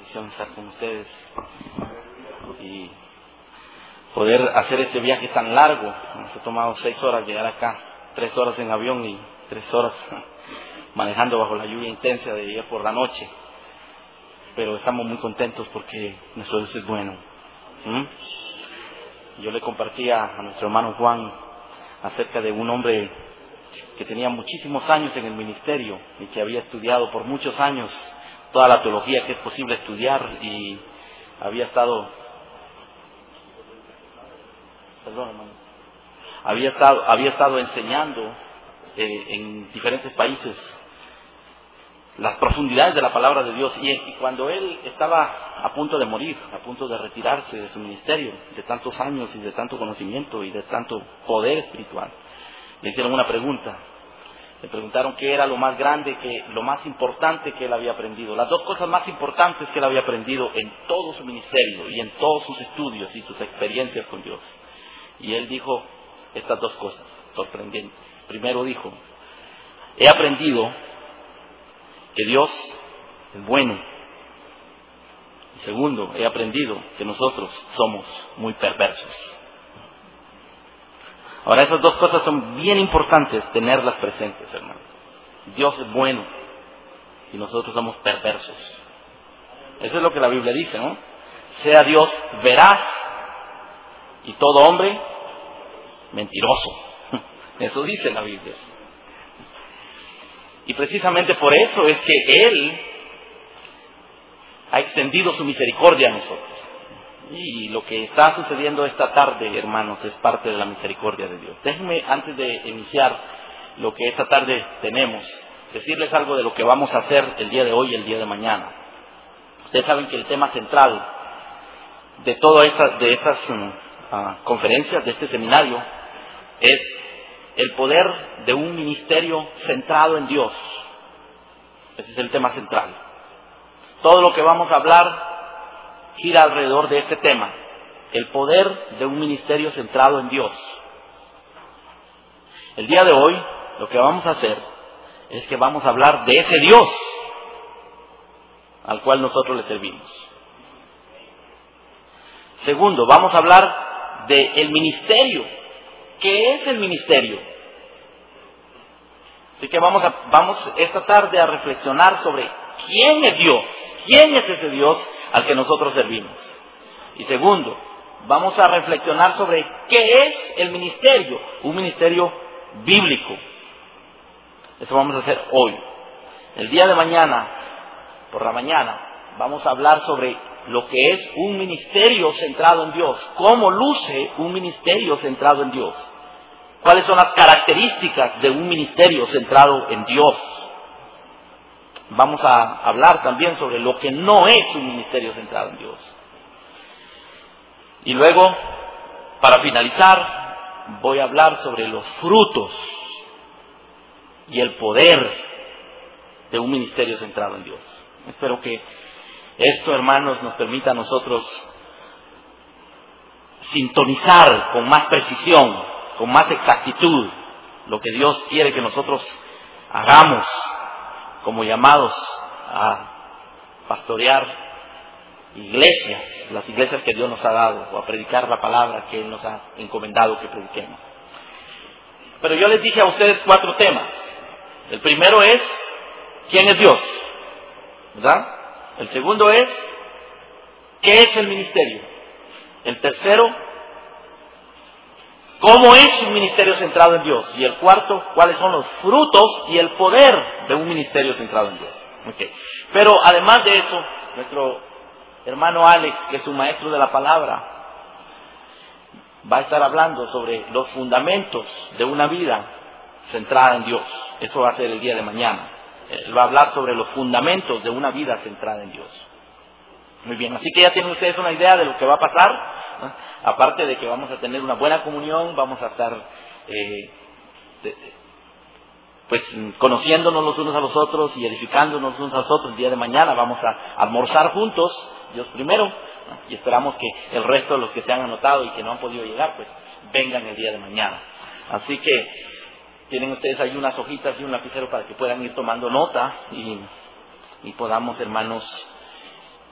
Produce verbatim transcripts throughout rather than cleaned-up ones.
bendición estar con ustedes y poder hacer este viaje tan largo. Nos ha tomado seis horas llegar acá, tres horas en avión y tres horas manejando bajo la lluvia intensa de día por la noche. Pero estamos muy contentos porque nuestro Dios es bueno. ¿Mm? Yo le compartía a nuestro hermano Juan acerca de un hombre que tenía muchísimos años en el ministerio y que había estudiado por muchos años toda la teología que es posible estudiar y había estado, perdón, hermano, había estado, había estado enseñando eh, en diferentes países las profundidades de la palabra de Dios y, y cuando él estaba a punto de morir, a punto de retirarse de su ministerio, de tantos años y de tanto conocimiento y de tanto poder espiritual, le hicieron una pregunta. Le preguntaron qué era lo más grande, que, lo más importante que él había aprendido. Las dos cosas más importantes que él había aprendido en todo su ministerio y en todos sus estudios y sus experiencias con Dios. Y él dijo estas dos cosas sorprendentes. Primero dijo, he aprendido que Dios es bueno. Y segundo, he aprendido que nosotros somos muy perversos. Ahora, esas dos cosas son bien importantes tenerlas presentes, hermano. Dios es bueno y nosotros somos perversos. Eso es lo que la Biblia dice, ¿no? Sea Dios veraz y todo hombre mentiroso. Eso dice la Biblia. Y precisamente por eso es que Él ha extendido su misericordia a nosotros. Y lo que está sucediendo esta tarde, hermanos, es parte de la misericordia de Dios. Déjenme, antes de iniciar lo que esta tarde tenemos, decirles algo de lo que vamos a hacer el día de hoy y el día de mañana. Ustedes saben que el tema central de todas estas, de estas uh, conferencias, de este seminario, es el poder de un ministerio centrado en Dios. Ese es el tema central. Todo lo que vamos a hablar gira alrededor de este tema, el poder de un ministerio centrado en Dios. El día de hoy, lo que vamos a hacer es que vamos a hablar de ese Dios al cual nosotros le servimos. Segundo, vamos a hablar del ministerio. ¿Qué es el ministerio? Así que vamos, a, vamos esta tarde a reflexionar sobre quién es Dios, quién es ese Dios al que nosotros servimos. Y segundo, vamos a reflexionar sobre qué es el ministerio, un ministerio bíblico. Eso vamos a hacer hoy. El día de mañana, por la mañana, vamos a hablar sobre lo que es un ministerio centrado en Dios, cómo luce un ministerio centrado en Dios, cuáles son las características de un ministerio centrado en Dios. Vamos a hablar también sobre lo que no es un ministerio centrado en Dios. Y luego, para finalizar, voy a hablar sobre los frutos y el poder de un ministerio centrado en Dios. Espero que esto, hermanos, nos permita a nosotros sintonizar con más precisión, con más exactitud, lo que Dios quiere que nosotros hagamos como llamados a pastorear iglesias, las iglesias que Dios nos ha dado, o a predicar la palabra que Él nos ha encomendado que prediquemos. Pero yo les dije a ustedes cuatro temas. El primero es, ¿quién es Dios? ¿Verdad? El segundo es, ¿qué es el ministerio? El tercero, ¿cómo es un ministerio centrado en Dios? Y el cuarto, ¿cuáles son los frutos y el poder de un ministerio centrado en Dios? Okay. Pero además de eso, nuestro hermano Alex, que es un maestro de la palabra, va a estar hablando sobre los fundamentos de una vida centrada en Dios. Eso va a ser el día de mañana. Él va a hablar sobre los fundamentos de una vida centrada en Dios. Muy bien, así que ya tienen ustedes una idea de lo que va a pasar, ¿no? Aparte de que vamos a tener una buena comunión, vamos a estar eh, de, pues conociéndonos los unos a los otros y edificándonos los unos a los otros. El día de mañana vamos a almorzar juntos, Dios primero, ¿no? Y esperamos que el resto de los que se han anotado y que no han podido llegar, pues vengan el día de mañana. Así que tienen ustedes ahí unas hojitas y un lapicero para que puedan ir tomando nota y, y podamos, hermanos,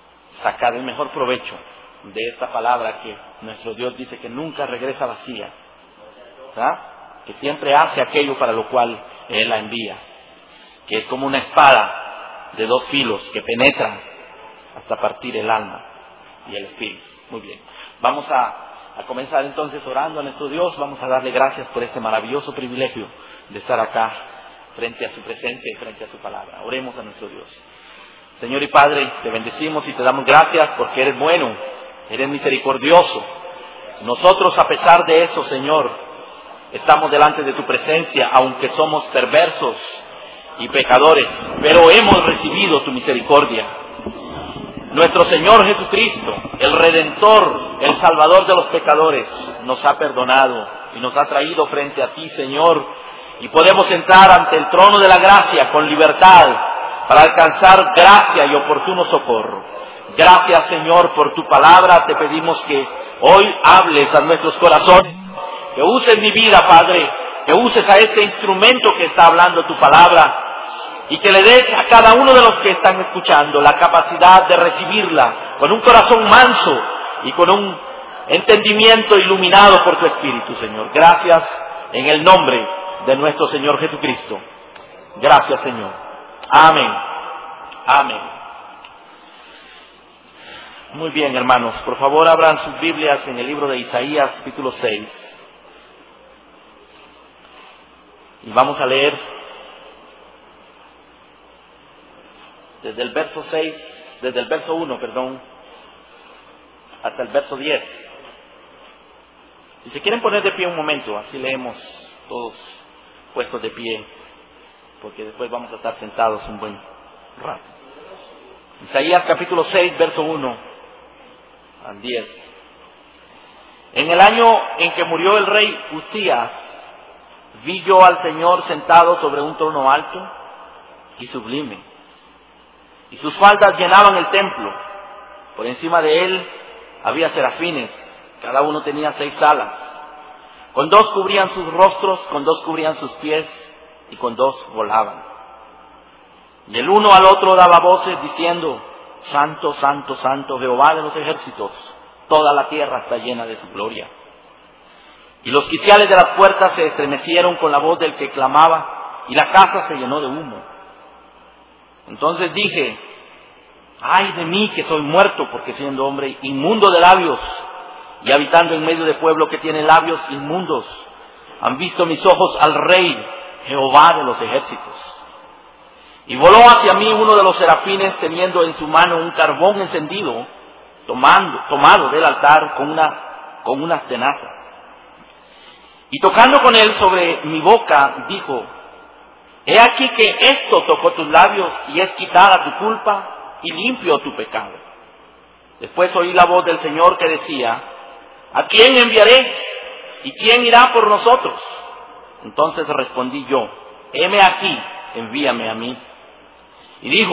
sacar el mejor provecho de esta palabra que nuestro Dios dice que nunca regresa vacía, ¿verdad? Que siempre hace aquello para lo cual Él la envía, que es como una espada de dos filos que penetra hasta partir el alma y el espíritu. Muy bien, vamos a A comenzar entonces orando a nuestro Dios. Vamos a darle gracias por este maravilloso privilegio de estar acá frente a su presencia y frente a su palabra. Oremos a nuestro Dios. Señor y Padre, te bendecimos y te damos gracias porque eres bueno, eres misericordioso. Nosotros, a pesar de eso, Señor, estamos delante de tu presencia, aunque somos perversos y pecadores, pero hemos recibido tu misericordia. Nuestro Señor Jesucristo, el Redentor, el Salvador de los pecadores, nos ha perdonado y nos ha traído frente a ti, Señor, y podemos entrar ante el trono de la gracia con libertad para alcanzar gracia y oportuno socorro. Gracias, Señor, por tu palabra. Te pedimos que hoy hables a nuestros corazones, que uses mi vida, Padre, que uses a este instrumento que está hablando tu palabra, y que le des a cada uno de los que están escuchando la capacidad de recibirla con un corazón manso y con un entendimiento iluminado por tu Espíritu, Señor. Gracias en el nombre de nuestro Señor Jesucristo. Gracias, Señor. Amén. Amén. Muy bien, hermanos. Por favor, abran sus Biblias en el libro de Isaías, capítulo seis. Y vamos a leer desde el verso seis, desde el verso uno, perdón, hasta el verso diez. Si se quieren poner de pie un momento, así leemos todos puestos de pie, porque después vamos a estar sentados un buen rato. Isaías capítulo seis, verso uno al diez. En el año en que murió el rey Uzías, vi yo al Señor sentado sobre un trono alto y sublime, y sus faldas llenaban el templo. Por encima de él había serafines, cada uno tenía seis alas. Con dos cubrían sus rostros, con dos cubrían sus pies, y con dos volaban. Y el uno al otro daba voces diciendo: Santo, Santo, Santo, Jehová de los ejércitos, toda la tierra está llena de su gloria. Y los quiciales de las puertas se estremecieron con la voz del que clamaba, y la casa se llenó de humo. Entonces dije: ay de mí que soy muerto, porque siendo hombre inmundo de labios y habitando en medio de pueblo que tiene labios inmundos, han visto mis ojos al Rey, Jehová de los ejércitos. Y voló hacia mí uno de los serafines, teniendo en su mano un carbón encendido, tomando, tomado del altar con, una, con unas tenazas. Y tocando con él sobre mi boca, dijo: he aquí que esto tocó tus labios, y es quitada tu culpa y limpio tu pecado. Después oí la voz del Señor que decía: ¿a quién enviaré? ¿Y quién irá por nosotros? Entonces respondí yo: heme aquí, envíame a mí. Y dijo: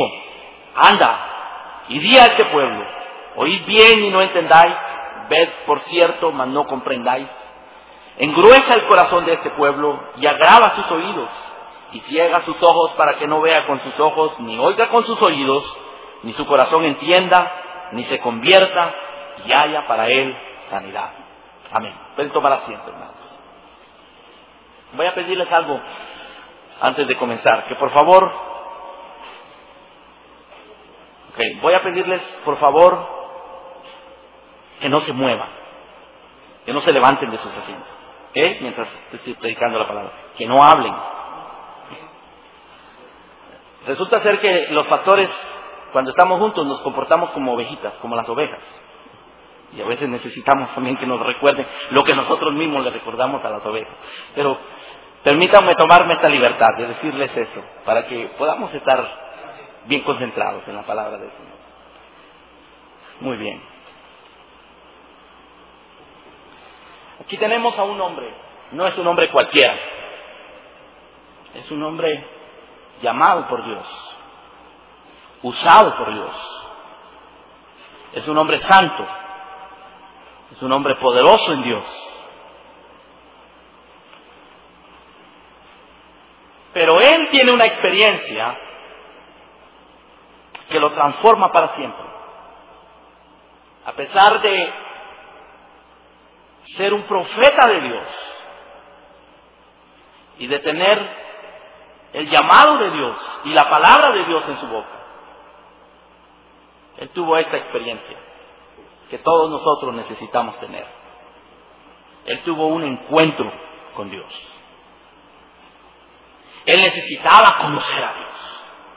anda, y di a este pueblo: oíd bien y no entendáis, ved por cierto, mas no comprendáis. Engruesa el corazón de este pueblo y agrava sus oídos, y ciega sus ojos para que no vea con sus ojos, ni oiga con sus oídos, ni su corazón entienda, ni se convierta, y haya para él sanidad. Amén. Pueden tomar asiento, hermanos. Voy a pedirles algo antes de comenzar, que por favor, okay, voy a pedirles por favor que no se muevan, que no se levanten de sus asientos, ¿okay? Mientras estoy predicando la palabra, que no hablen. Resulta ser que los pastores, cuando estamos juntos, nos comportamos como ovejitas, como las ovejas. Y a veces necesitamos también que nos recuerden lo que nosotros mismos le recordamos a las ovejas. Pero permítanme tomarme esta libertad de decirles eso, para que podamos estar bien concentrados en la palabra del Señor. Muy bien. Aquí tenemos a un hombre. No es un hombre cualquiera. Es un hombre llamado por Dios, usado por Dios. Es un hombre santo. Es un hombre poderoso en Dios. Pero él tiene una experiencia que lo transforma para siempre. a pesar de ser un profeta de Dios y de tener el llamado de Dios y la palabra de Dios en su boca, él tuvo esta experiencia que todos nosotros necesitamos tener. Él tuvo un encuentro con Dios. Él necesitaba conocer a Dios.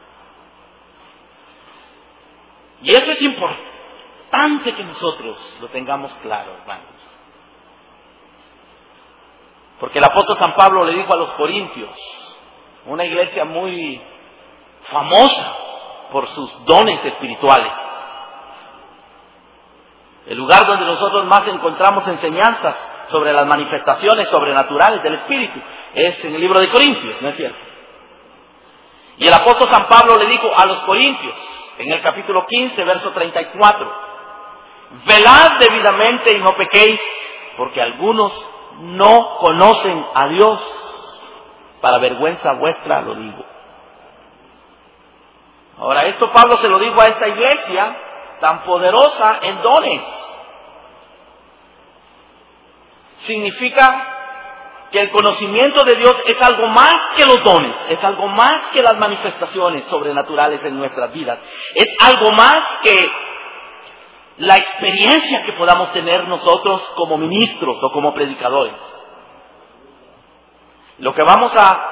Y eso es importante que nosotros lo tengamos claro, hermanos. Porque el apóstol San Pablo le dijo a los corintios, una iglesia muy famosa por sus dones espirituales, el lugar donde nosotros más encontramos enseñanzas sobre las manifestaciones sobrenaturales del Espíritu, es en el libro de Corintios, ¿no es cierto? Y el apóstol San Pablo le dijo a los corintios, en el capítulo quince, verso treinta y cuatro, velad debidamente y no pequéis, porque algunos no conocen a Dios. Para vergüenza vuestra lo digo. Ahora, esto Pablo se lo dijo a esta iglesia tan poderosa en dones. Significa que el conocimiento de Dios es algo más que los dones, es algo más que las manifestaciones sobrenaturales en nuestras vidas, es algo más que la experiencia que podamos tener nosotros como ministros o como predicadores. Lo que vamos a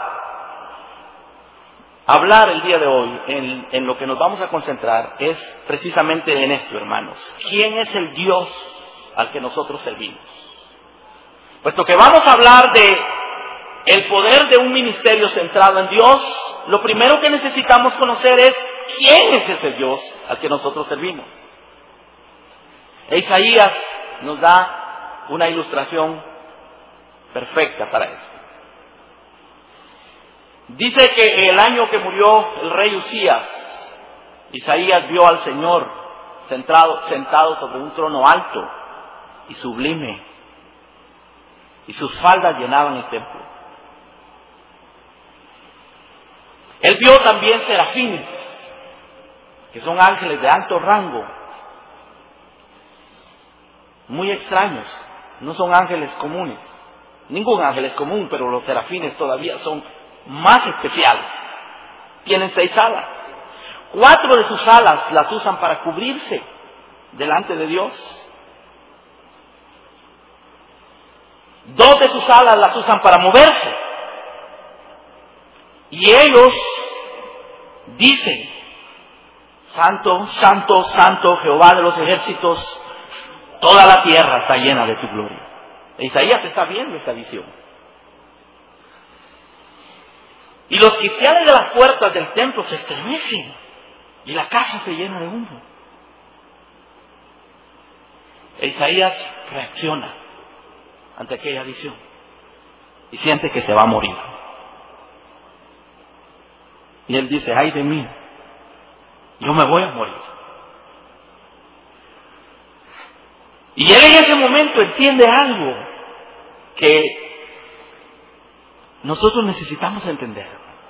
hablar el día de hoy, en, en lo que nos vamos a concentrar, es precisamente en esto, hermanos. ¿Quién es el Dios al que nosotros servimos? Puesto que vamos a hablar de el poder de un ministerio centrado en Dios, lo primero que necesitamos conocer es quién es ese Dios al que nosotros servimos. Isaías nos da una ilustración perfecta para eso. Dice que el año que murió el rey Usías, Isaías vio al Señor sentado, sentado sobre un trono alto y sublime, y sus faldas llenaban el templo. Él vio también serafines, que son ángeles de alto rango, muy extraños, no son ángeles comunes. Ningún ángel es común, pero los serafines todavía son más especiales. Tienen seis alas. Cuatro de sus alas las usan para cubrirse delante de Dios. Dos de sus alas las usan para moverse. Y ellos dicen: Santo, Santo, Santo, Jehová de los ejércitos, toda la tierra está llena de tu gloria. E Isaías está viendo esta visión. Y los cristianos de las puertas del templo se estremecen y la casa se llena de humo. E Isaías reacciona ante aquella visión y siente que se va a morir. Y él dice: ay de mí, yo me voy a morir. Y él en ese momento entiende algo que nosotros necesitamos entender: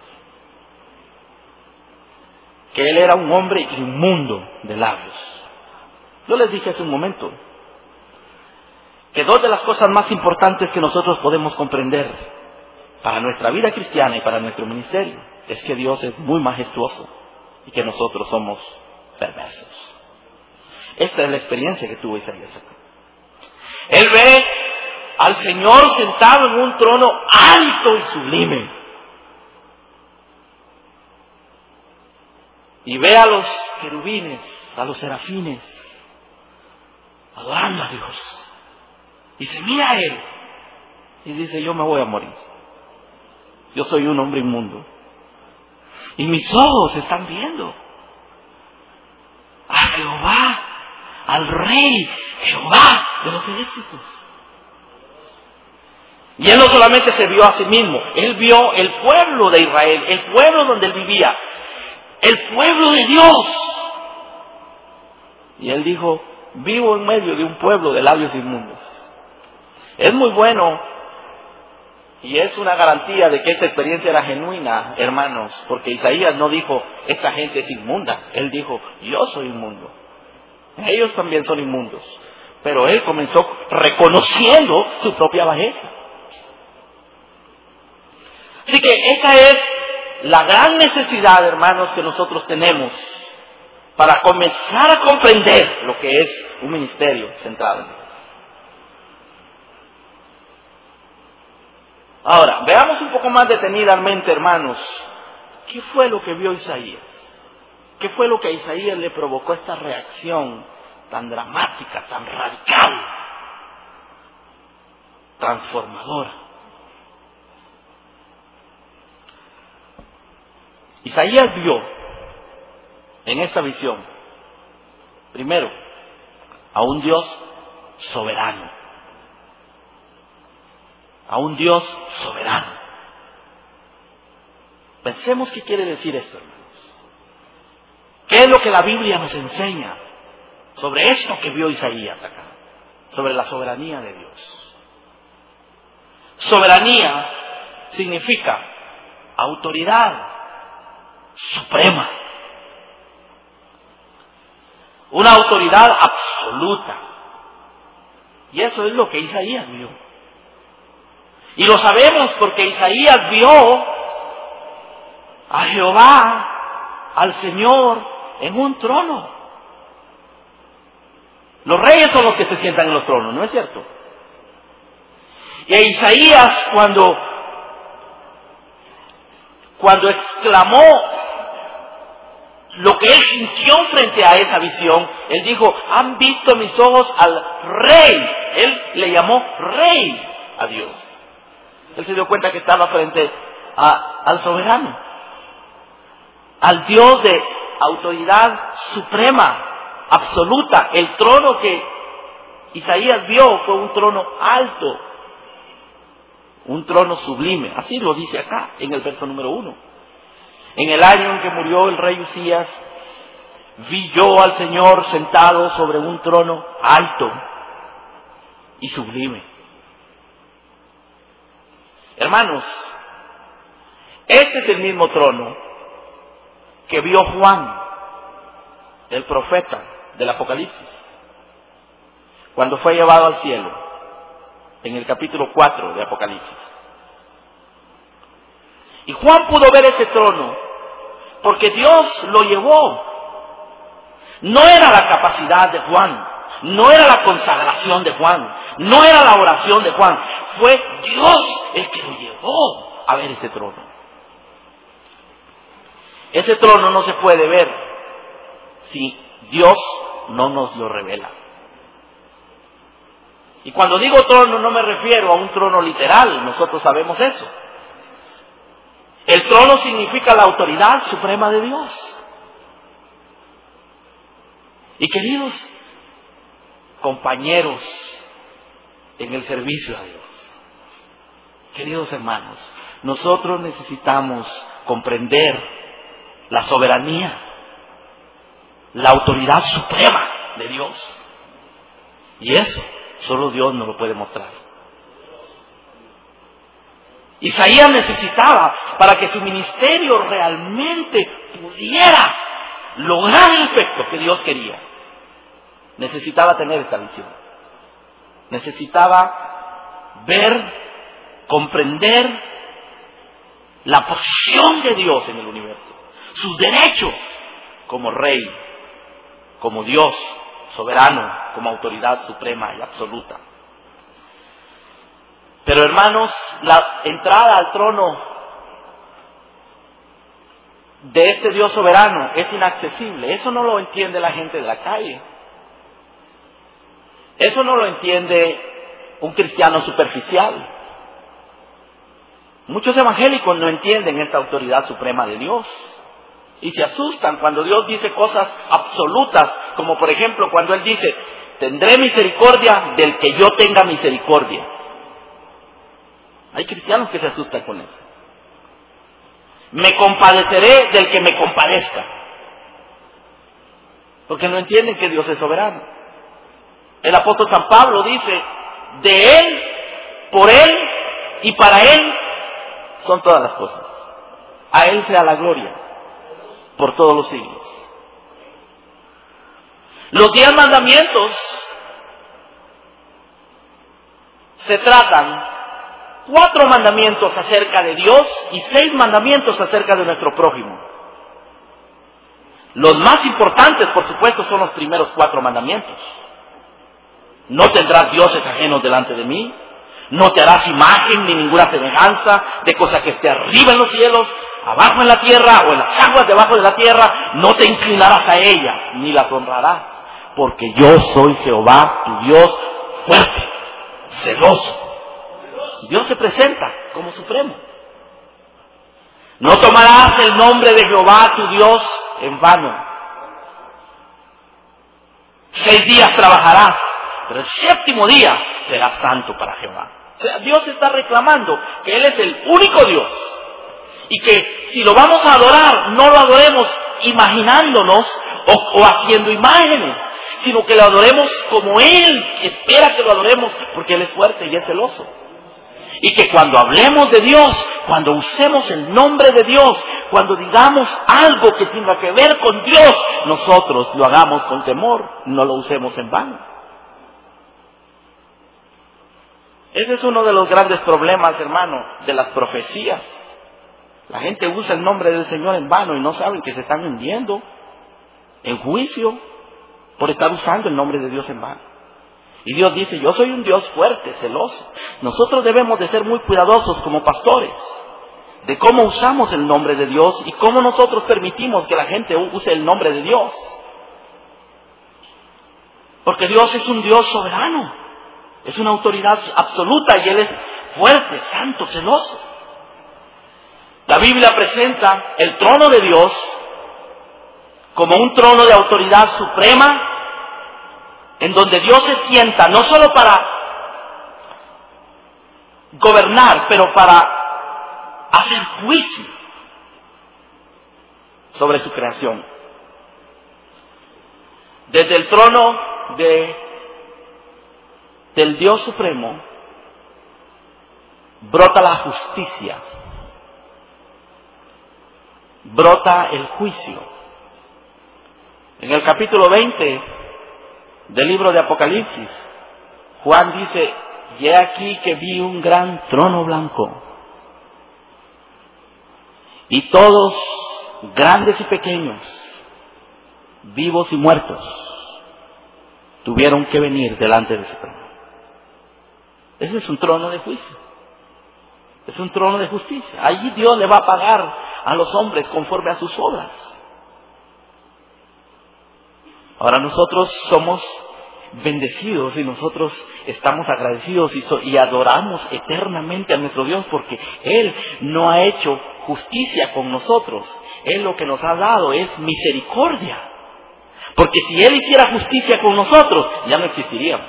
que él era un hombre inmundo de labios. Yo les dije hace un momento que dos de las cosas más importantes que nosotros podemos comprender para nuestra vida cristiana y para nuestro ministerio es que Dios es muy majestuoso y que nosotros somos perversos. Esta es la experiencia que tuvo Isaías. Él ve al Señor sentado en un trono alto y sublime. Y ve a los querubines, a los serafines, adorando a Dios. Y se mira a él y dice: yo me voy a morir. Yo soy un hombre inmundo. Y mis ojos están viendo a Jehová, al Rey, Jehová de los ejércitos. Y él no solamente se vio a sí mismo, él vio el pueblo de Israel, el pueblo donde él vivía, el pueblo de Dios. Y él dijo: vivo en medio de un pueblo de labios inmundos. Es muy bueno y es una garantía de que esta experiencia era genuina, hermanos, porque Isaías no dijo: esta gente es inmunda. Él dijo: yo soy inmundo. Ellos también son inmundos. Pero él comenzó reconociendo su propia bajeza. Así que esa es la gran necesidad, hermanos, que nosotros tenemos para comenzar a comprender lo que es un ministerio centrado en Dios. Ahora, veamos un poco más detenidamente, hermanos, ¿qué fue lo que vio Isaías? ¿Qué fue lo que a Isaías le provocó esta reacción tan dramática, tan radical, transformadora? Isaías vio en esa visión, primero, a un Dios soberano. A un Dios soberano. Pensemos qué quiere decir esto, hermanos. ¿Qué es lo que la Biblia nos enseña sobre esto que vio Isaías acá? Sobre la soberanía de Dios. Soberanía significa autoridad suprema. Una autoridad absoluta. Y eso es lo que Isaías vio. Y lo sabemos porque Isaías vio a Jehová, al Señor, en un trono. Los reyes son los que se sientan en los tronos, ¿no es cierto? Y a Isaías cuando, cuando exclamó lo que él sintió frente a esa visión, él dijo, han visto mis ojos al Rey. Él le llamó Rey a Dios. Él se dio cuenta que estaba frente a, al soberano, al Dios de autoridad suprema, absoluta. El trono que Isaías vio fue un trono alto, un trono sublime. Así lo dice acá en el verso número uno. En el año en que murió el rey Usías, vi yo al Señor sentado sobre un trono alto y sublime. Hermanos, este es el mismo trono que vio Juan, el profeta del Apocalipsis, cuando fue llevado al cielo, en el capítulo cuatro de Apocalipsis. Y Juan pudo ver ese trono porque Dios lo llevó. No era la capacidad de Juan, no era la consagración de Juan, no era la oración de Juan, fue Dios el que lo llevó a ver ese trono. Ese trono no se puede ver si Dios no nos lo revela. Y cuando digo trono no me refiero a un trono literal, nosotros sabemos eso. El trono significa la autoridad suprema de Dios. Y queridos compañeros en el servicio a Dios, queridos hermanos, nosotros necesitamos comprender la soberanía, la autoridad suprema de Dios. Y eso solo Dios nos lo puede mostrar. Isaías necesitaba, para que su ministerio realmente pudiera lograr el efecto que Dios quería, necesitaba tener esta visión. Necesitaba ver, comprender la posición de Dios en el universo, sus derechos como rey, como Dios soberano, como autoridad suprema y absoluta. Pero hermanos, la entrada al trono de este Dios soberano es inaccesible. Eso no lo entiende la gente de la calle. Eso no lo entiende un cristiano superficial. Muchos evangélicos no entienden esta autoridad suprema de Dios. Y se asustan cuando Dios dice cosas absolutas, como por ejemplo cuando Él dice, tendré misericordia del que yo tenga misericordia. Hay cristianos que se asustan con eso. Me compadeceré del que me compadezca. Porque no entienden que Dios es soberano. El apóstol San Pablo dice, de Él, por Él y para Él son todas las cosas. A Él sea la gloria por todos los siglos. Los diez mandamientos se tratan cuatro mandamientos acerca de Dios y seis mandamientos acerca de nuestro prójimo. Los más importantes, por supuesto, son los primeros cuatro mandamientos. No tendrás dioses ajenos delante de mí. No te harás imagen ni ninguna semejanza de cosa que esté arriba en los cielos, abajo en la tierra o en las aguas debajo de la tierra. No te inclinarás a ella ni las honrarás, porque yo soy Jehová, tu Dios, fuerte, celoso. Dios se presenta como supremo. No tomarás el nombre de Jehová, tu Dios, en vano. Seis días trabajarás, pero el séptimo día será santo para Jehová. O sea, Dios está reclamando que Él es el único Dios. Y que si lo vamos a adorar, no lo adoremos imaginándonos o, o haciendo imágenes, sino que lo adoremos como Él espera que lo adoremos, porque Él es fuerte y es celoso. Y que cuando hablemos de Dios, cuando usemos el nombre de Dios, cuando digamos algo que tenga que ver con Dios, nosotros lo hagamos con temor, no lo usemos en vano. Ese es uno de los grandes problemas, hermano, de las profecías. La gente usa el nombre del Señor en vano y no saben que se están hundiendo en juicio por estar usando el nombre de Dios en vano. Y Dios dice, yo soy un Dios fuerte, celoso. Nosotros debemos de ser muy cuidadosos como pastores de cómo usamos el nombre de Dios y cómo nosotros permitimos que la gente use el nombre de Dios. Porque Dios es un Dios soberano, es una autoridad absoluta y Él es fuerte, santo, celoso. La Biblia presenta el trono de Dios como un trono de autoridad suprema, en donde Dios se sienta no solo para gobernar, pero para hacer juicio sobre su creación. Desde el trono de, del Dios Supremo brota la justicia, brota el juicio. En el capítulo veinte del libro de Apocalipsis, Juan dice, y he aquí que vi un gran trono blanco, y todos, grandes y pequeños, vivos y muertos, tuvieron que venir delante de ese trono. Ese es un trono de juicio, es un trono de justicia. Allí Dios le va a pagar a los hombres conforme a sus obras. Ahora nosotros somos bendecidos y nosotros estamos agradecidos y, so, y adoramos eternamente a nuestro Dios porque Él no ha hecho justicia con nosotros. Él lo que nos ha dado es misericordia. Porque si Él hiciera justicia con nosotros, ya no existiríamos.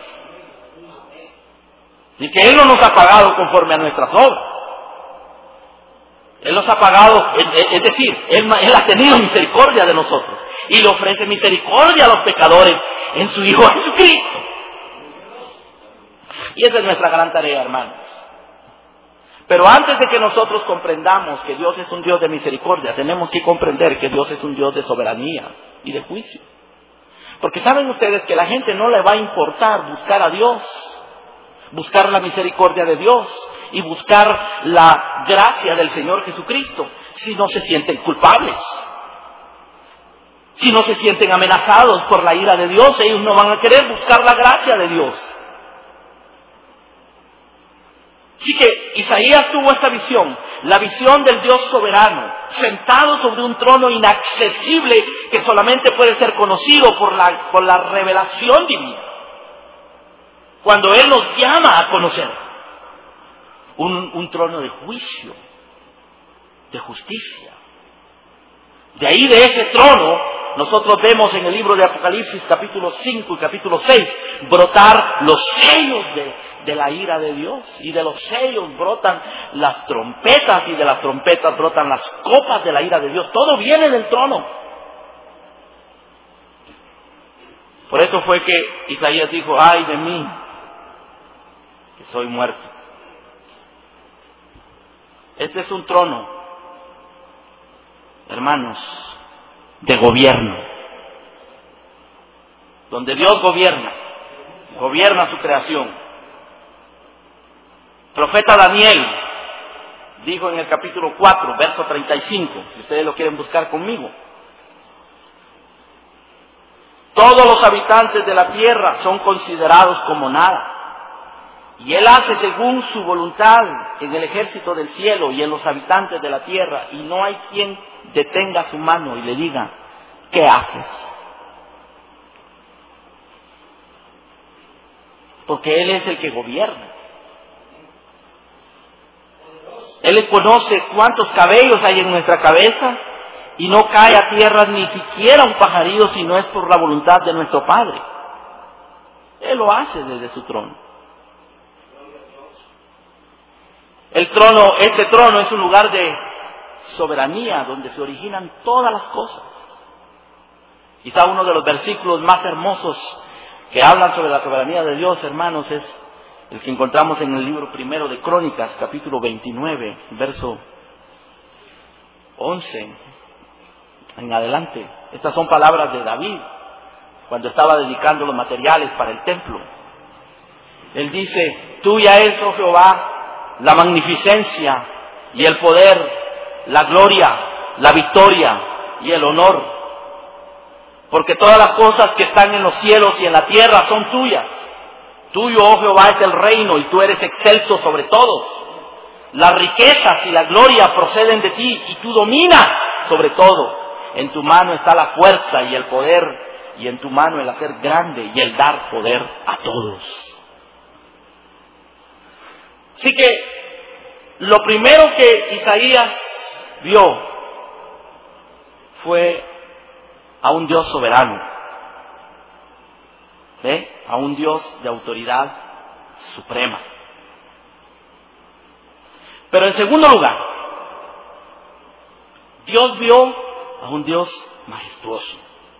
Así que Él no nos ha pagado conforme a nuestras obras. Él nos ha pagado, es decir, Él, Él ha tenido misericordia de nosotros y le ofrece misericordia a los pecadores en su Hijo Jesucristo. Y esa es nuestra gran tarea, hermanos. Pero antes de que nosotros comprendamos que Dios es un Dios de misericordia, tenemos que comprender que Dios es un Dios de soberanía y de juicio. Porque saben ustedes que a la gente no le va a importar buscar a Dios, buscar la misericordia de Dios y buscar la gracia del Señor Jesucristo si no se sienten culpables, si no se sienten amenazados por la ira de Dios. Ellos no van a querer buscar la gracia de Dios. Así que Isaías tuvo esta visión, la visión del Dios soberano, sentado sobre un trono inaccesible que solamente puede ser conocido por la, por la revelación divina. Cuando Él nos llama a conocer. Un, un trono de juicio, de justicia. De ahí, de ese trono, nosotros vemos en el libro de Apocalipsis capítulo cinco y capítulo seis brotar los sellos de, de la ira de Dios. Y de los sellos brotan las trompetas y de las trompetas brotan las copas de la ira de Dios. Todo viene del trono. Por eso fue que Isaías dijo, ay de mí, que soy muerto. Este es un trono, hermanos, de gobierno, donde Dios gobierna, gobierna su creación. El profeta Daniel dijo en el capítulo cuatro, verso treinta y cinco, si ustedes lo quieren buscar conmigo: todos los habitantes de la tierra son considerados como nada, y Él hace según su voluntad en el ejército del cielo y en los habitantes de la tierra, y no hay quien detenga su mano y le diga: ¿qué haces? Porque Él es el que gobierna. Él conoce cuántos cabellos hay en nuestra cabeza, y no cae a tierra ni siquiera un pajarillo si no es por la voluntad de nuestro Padre. Él lo hace desde su trono. El trono, este trono es un lugar de soberanía donde se originan todas las cosas. Quizá uno de los versículos más hermosos que hablan sobre la soberanía de Dios, hermanos, es el que encontramos en el libro primero de Crónicas, capítulo veintinueve, verso once en adelante. Estas son palabras de David cuando estaba dedicando los materiales para el templo. Él dice: tuya es, oh Jehová, la magnificencia y el poder, la gloria, la victoria y el honor, porque todas las cosas que están en los cielos y en la tierra son tuyas. Tuyo, oh Jehová, es el reino, y tú eres excelso sobre todos. Las riquezas y la gloria proceden de ti, y tú dominas sobre todo. En tu mano está la fuerza y el poder, y en tu mano el hacer grande y el dar poder a todos. Así que lo primero que Isaías vio fue a un Dios soberano, ¿eh? a un Dios de autoridad suprema. Pero en segundo lugar, Dios vio a un Dios majestuoso.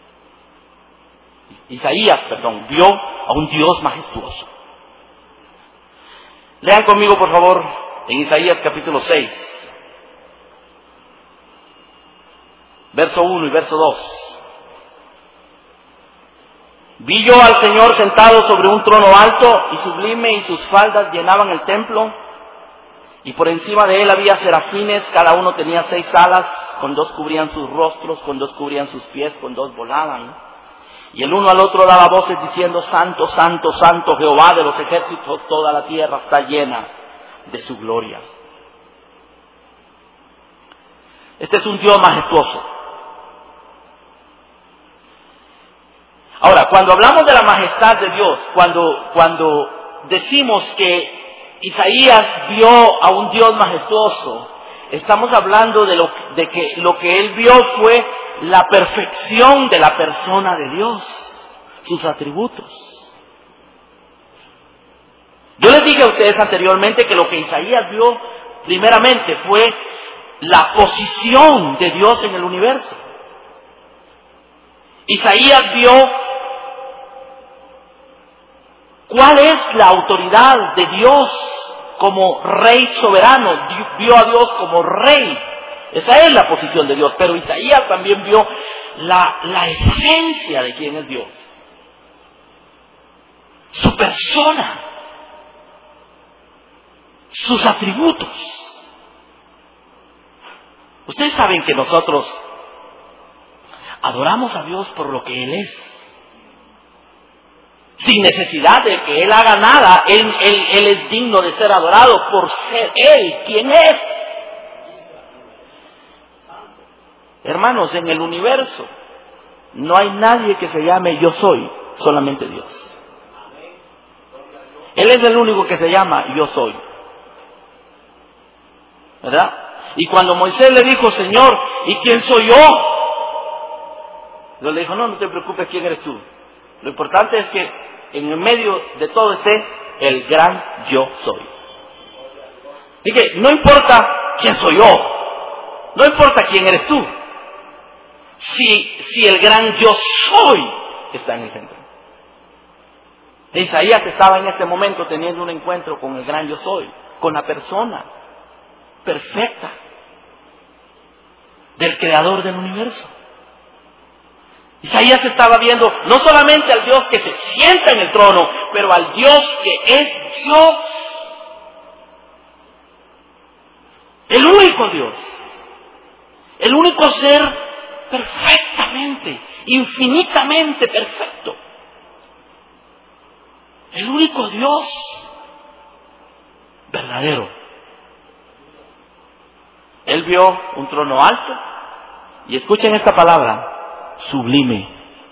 Isaías, perdón, vio a un Dios majestuoso. Lean conmigo, por favor, en Isaías capítulo seis, verso uno y verso dos. Vi yo al Señor sentado sobre un trono alto y sublime, y sus faldas llenaban el templo, y por encima de él había serafines, cada uno tenía seis alas, con dos cubrían sus rostros, con dos cubrían sus pies, con dos volaban. Y el uno al otro daba voces diciendo: Santo, Santo, Santo, Jehová de los ejércitos, toda la tierra está llena de su gloria. Este es un Dios majestuoso. Ahora, cuando hablamos de la majestad de Dios, cuando, cuando decimos que Isaías vio a un Dios majestuoso, estamos hablando de, lo, de que lo que él vio fue la perfección de la persona de Dios, sus atributos. Yo les dije a ustedes anteriormente que lo que Isaías vio primeramente fue la posición de Dios en el universo. Isaías vio cuál es la autoridad de Dios como rey soberano, vio a Dios como rey. Esa es la posición de Dios, pero Isaías también vio la, la esencia de quién es Dios, su persona, sus atributos. Ustedes saben que nosotros adoramos a Dios por lo que Él es, sin necesidad de que Él haga nada. Él, él, él es digno de ser adorado por ser Él quien es. Hermanos, en el universo no hay nadie que se llame yo soy, solamente Dios. Él es el único que se llama yo soy, ¿verdad? Y cuando Moisés le dijo: Señor, ¿y quién soy yo? Dios le dijo: no, no te preocupes, ¿quién eres tú? Lo importante es que en el medio de todo esté el gran yo soy. Y que no importa quién soy yo, no importa quién eres tú, si, si el gran yo soy está en el centro. Isaías estaba en este momento teniendo un encuentro con el gran yo soy, con la persona perfecta del creador del universo. Isaías estaba viendo no solamente al Dios que se sienta en el trono, pero al Dios que es Dios. El único Dios. El único ser perfectamente, infinitamente perfecto. El único Dios verdadero. Él vio un trono alto y escuchen esta palabra, sublime.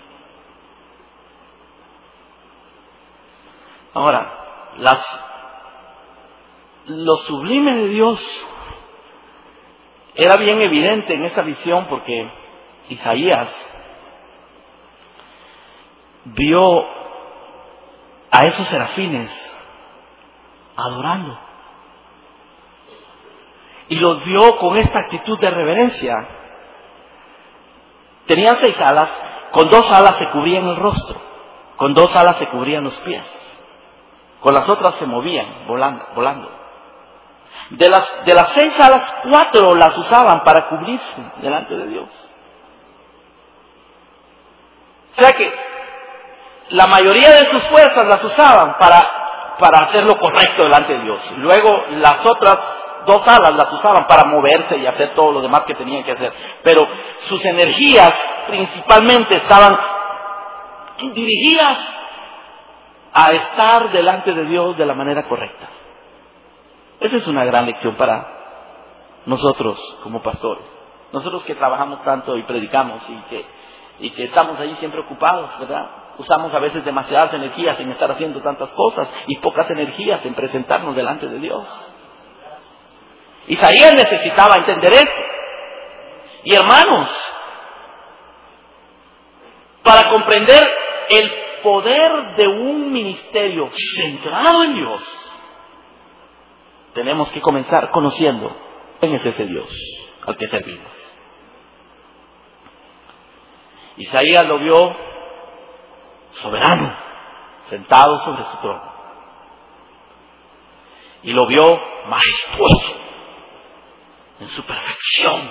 Ahora, las, lo sublime de Dios era bien evidente en esa visión porque Isaías vio a esos serafines adorando. Y los vio con esta actitud de reverencia. Tenían seis alas, con dos alas se cubrían el rostro, con dos alas se cubrían los pies, con las otras se movían volando. volando. De las, de las seis alas, cuatro las usaban para cubrirse delante de Dios. O sea que la mayoría de sus fuerzas las usaban para, para hacer lo correcto delante de Dios. Luego las otras dos alas las usaban para moverse y hacer todo lo demás que tenían que hacer. Pero sus energías principalmente estaban dirigidas a estar delante de Dios de la manera correcta. Esa es una gran lección para nosotros como pastores. Nosotros que trabajamos tanto y predicamos y que, y que estamos ahí siempre ocupados, ¿verdad? Usamos a veces demasiadas energías en estar haciendo tantas cosas y pocas energías en presentarnos delante de Dios. Isaías necesitaba entender esto. Y hermanos, para comprender el poder de un ministerio centrado en Dios, tenemos que comenzar conociendo quién es ese Dios al que servimos. Isaías lo vio soberano, sentado sobre su trono. Y lo vio majestuoso, en su perfección,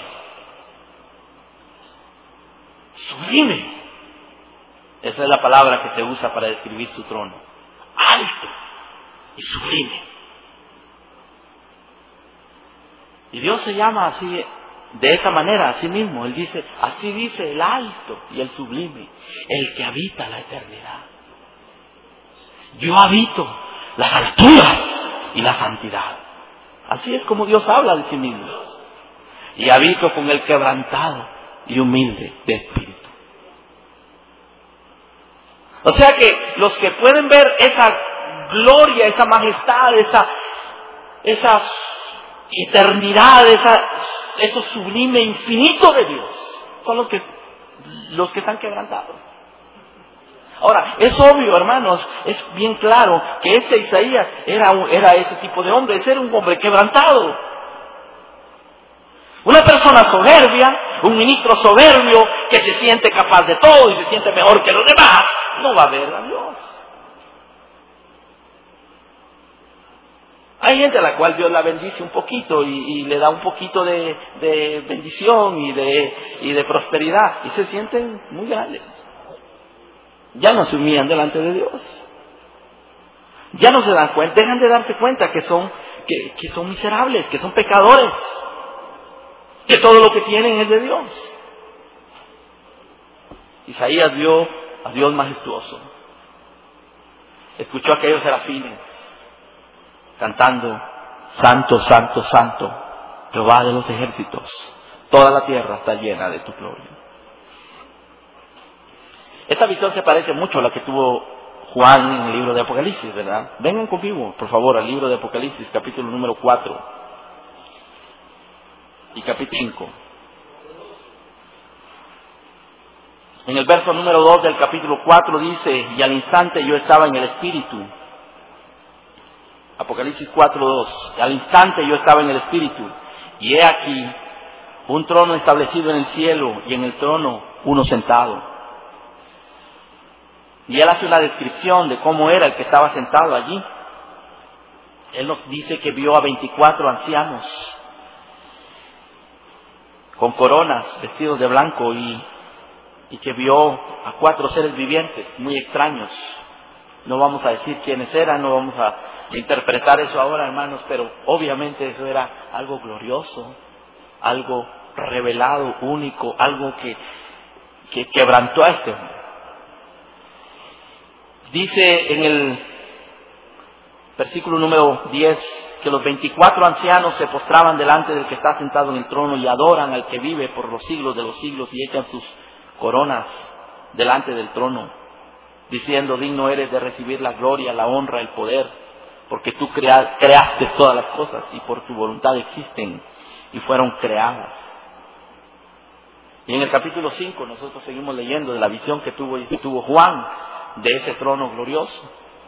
sublime. Esa es la palabra que se usa para describir su trono. Alto y sublime. Y Dios se llama así, de esa manera, a sí mismo. Él dice, así dice el alto y el sublime, el que habita la eternidad. Yo habito las alturas y la santidad. Así es como Dios habla de sí mismo. Y habito con el quebrantado y humilde de espíritu. O sea que los que pueden ver esa gloria, esa majestad, esa, esa eternidad, esa, eso sublime infinito de Dios, son los que, los que están quebrantados. Ahora, es obvio, hermanos, es bien claro que este Isaías era, era ese tipo de hombre, era un hombre quebrantado. Una persona soberbia, un ministro soberbio que se siente capaz de todo y se siente mejor que los demás, no va a ver a Dios. Hay gente a la cual Dios la bendice un poquito y, y le da un poquito de, de bendición y de, y de prosperidad y se sienten muy grandes. Ya no se humillan delante de Dios. Ya no se dan cuenta, dejan de darse cuenta que son, que, que son miserables, que son pecadores, que todo lo que tienen es de Dios. Isaías vio a Dios majestuoso. Escuchó a aquellos serafines cantando, santo, santo, santo, Jehová de los ejércitos, toda la tierra está llena de tu gloria. Esta visión se parece mucho a la que tuvo Juan en el libro de Apocalipsis, ¿verdad? Vengan conmigo, por favor, al libro de Apocalipsis, capítulo número cuatro y capítulo cinco. En el verso número dos del capítulo cuatro dice, y al instante yo estaba en el Espíritu. Apocalipsis cuatro dos. Al instante yo estaba en el Espíritu, y he aquí un trono establecido en el cielo, y en el trono uno sentado. Y él hace una descripción de cómo era el que estaba sentado allí. Él nos dice que vio a veinticuatro ancianos con coronas, vestidos de blanco, y, y que vio a cuatro seres vivientes muy extraños. No vamos a decir quiénes eran, no vamos a interpretar eso ahora, hermanos, pero obviamente eso era algo glorioso, algo revelado, único, algo que, que quebrantó a este hombre. Dice en el versículo número diez que los veinticuatro ancianos se postraban delante del que está sentado en el trono y adoran al que vive por los siglos de los siglos y echan sus coronas delante del trono, diciendo: digno eres de recibir la gloria, la honra, el poder, porque tú crea, creaste todas las cosas y por tu voluntad existen y fueron creadas. Y en el capítulo cinco nosotros seguimos leyendo de la visión que tuvo, que tuvo Juan de ese trono glorioso.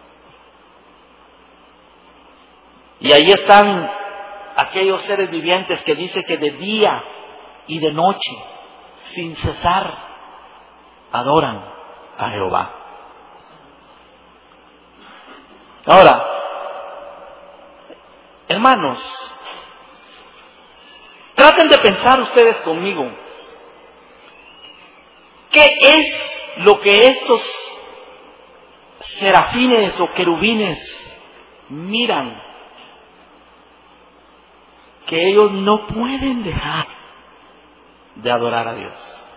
Y ahí están aquellos seres vivientes que dice que de día y de noche, sin cesar, adoran a Jehová. Ahora, hermanos, traten de pensar ustedes conmigo, ¿qué es lo que estos serafines o querubines miran que ellos no pueden dejar de adorar a Dios?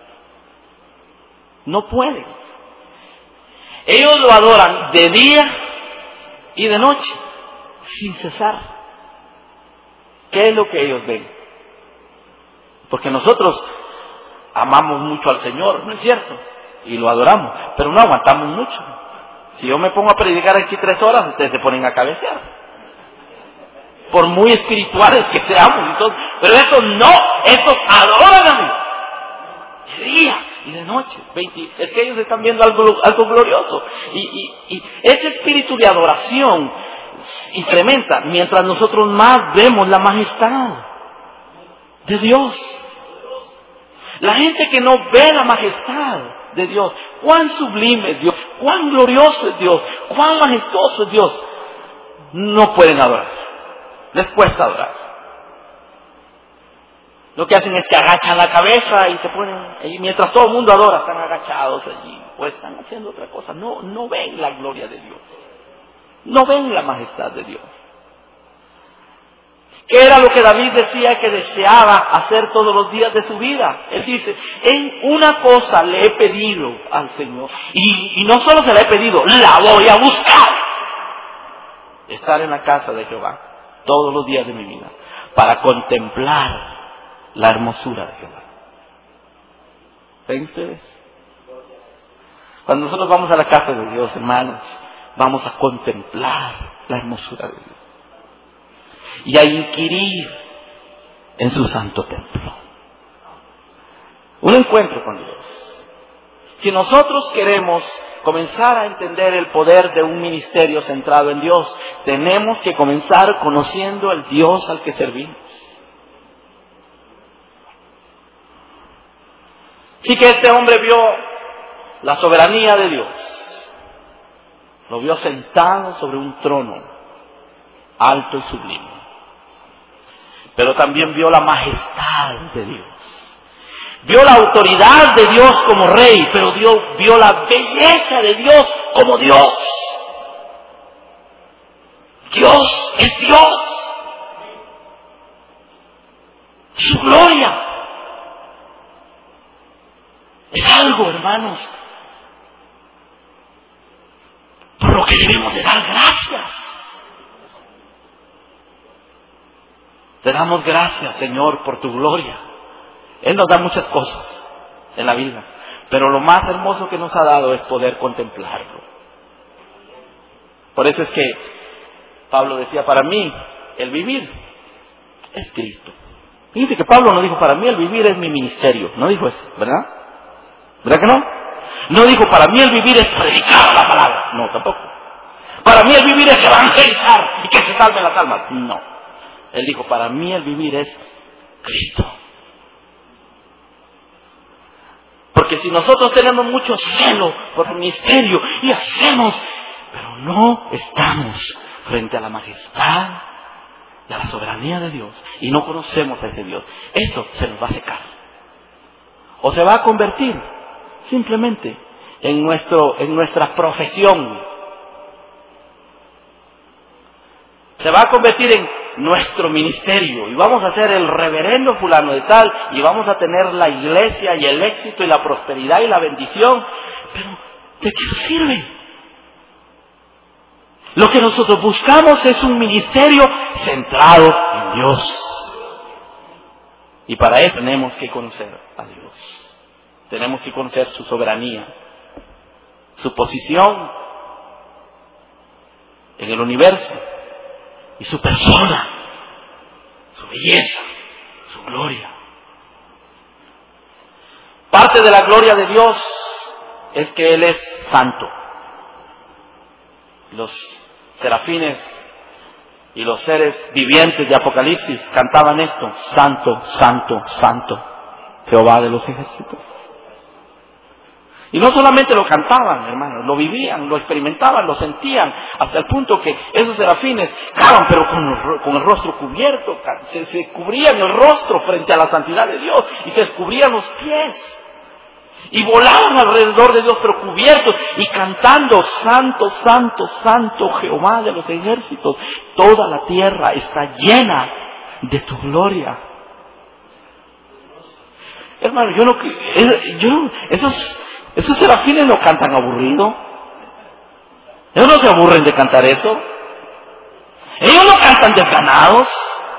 No pueden. Ellos lo adoran de día y de noche, sin cesar. ¿Qué es lo que ellos ven? Porque nosotros amamos mucho al Señor, ¿no es cierto? Y lo adoramos, pero no aguantamos mucho. Si yo me pongo a predicar aquí tres horas, ustedes se ponen a cabecear. Por muy espirituales que seamos y todo. Pero esos no, esos adoran a Dios. De día y de noche. veinte, es que ellos están viendo algo, algo glorioso. Y, y, y ese espíritu de adoración incrementa mientras nosotros más vemos la majestad de Dios. La gente que no ve la majestad de Dios, cuán sublime es Dios, cuán glorioso es Dios, cuán majestuoso es Dios, no pueden adorar. Les cuesta adorar. Lo que hacen es que agachan la cabeza y se ponen, y mientras todo el mundo adora, están agachados allí, o están haciendo otra cosa. No, no ven la gloria de Dios. No ven la majestad de Dios. ¿Qué era lo que David decía que deseaba hacer todos los días de su vida? Él dice: en una cosa le he pedido al Señor, y, y no solo se la he pedido, la voy a buscar. Estar en la casa de Jehová todos los días de mi vida, para contemplar la hermosura de Jehová. ¿Ven ustedes? Cuando nosotros vamos a la casa de Dios, hermanos, vamos a contemplar la hermosura de Dios y a inquirir en su santo templo. Un encuentro con Dios. Si nosotros queremos comenzar a entender el poder de un ministerio centrado en Dios, tenemos que comenzar conociendo el Dios al que servimos. Sí que este hombre vio la soberanía de Dios. Lo vio sentado sobre un trono alto y sublime. Pero también vio la majestad de Dios. Vio la autoridad de Dios como rey, pero vio, vio la belleza de Dios como Dios. Dios es Dios. Su gloria es algo, hermanos, por lo que debemos de dar gracias. Te damos gracias, Señor, por tu gloria. Él nos da muchas cosas en la vida, pero lo más hermoso que nos ha dado es poder contemplarlo. Por eso es que Pablo decía: para mí el vivir es Cristo. Fíjate que Pablo no dijo: para mí el vivir es mi ministerio. No dijo eso, ¿verdad? ¿Verdad que no? No dijo: para mí el vivir es predicar la palabra. No, tampoco. Para mí el vivir es evangelizar y que se salven las almas. No. Él dijo: para mí el vivir es Cristo. Porque si nosotros tenemos mucho celo por el ministerio y hacemos, pero no estamos frente a la majestad y a la soberanía de Dios y no conocemos a ese Dios, eso se nos va a secar. O se va a convertir, simplemente en, nuestro, en nuestra profesión. Se va a convertir en nuestro ministerio y vamos a ser el reverendo fulano de tal y vamos a tener la iglesia y el éxito y la prosperidad y la bendición. Pero ¿de qué nos sirve? Lo que nosotros buscamos es un ministerio centrado en Dios. Y para eso tenemos que conocer a Dios. Tenemos que conocer su soberanía, su posición en el universo y su persona, su belleza, su gloria. Parte de la gloria de Dios es que Él es santo. Los serafines y los seres vivientes de Apocalipsis cantaban esto: santo, santo, santo, Jehová de los ejércitos. Y no solamente lo cantaban, hermanos, lo vivían, lo experimentaban, lo sentían, hasta el punto que esos serafines cantaban, pero con, con el rostro cubierto, se, se cubrían el rostro frente a la santidad de Dios y se descubrían los pies. Y volaban alrededor de Dios, pero cubiertos, y cantando: santo, santo, santo, Jehová de los ejércitos. Toda la tierra está llena de tu gloria. Hermano, yo no, yo, esos, esos serafines no cantan aburrido. Ellos no se aburren de cantar eso. Ellos no cantan desganados.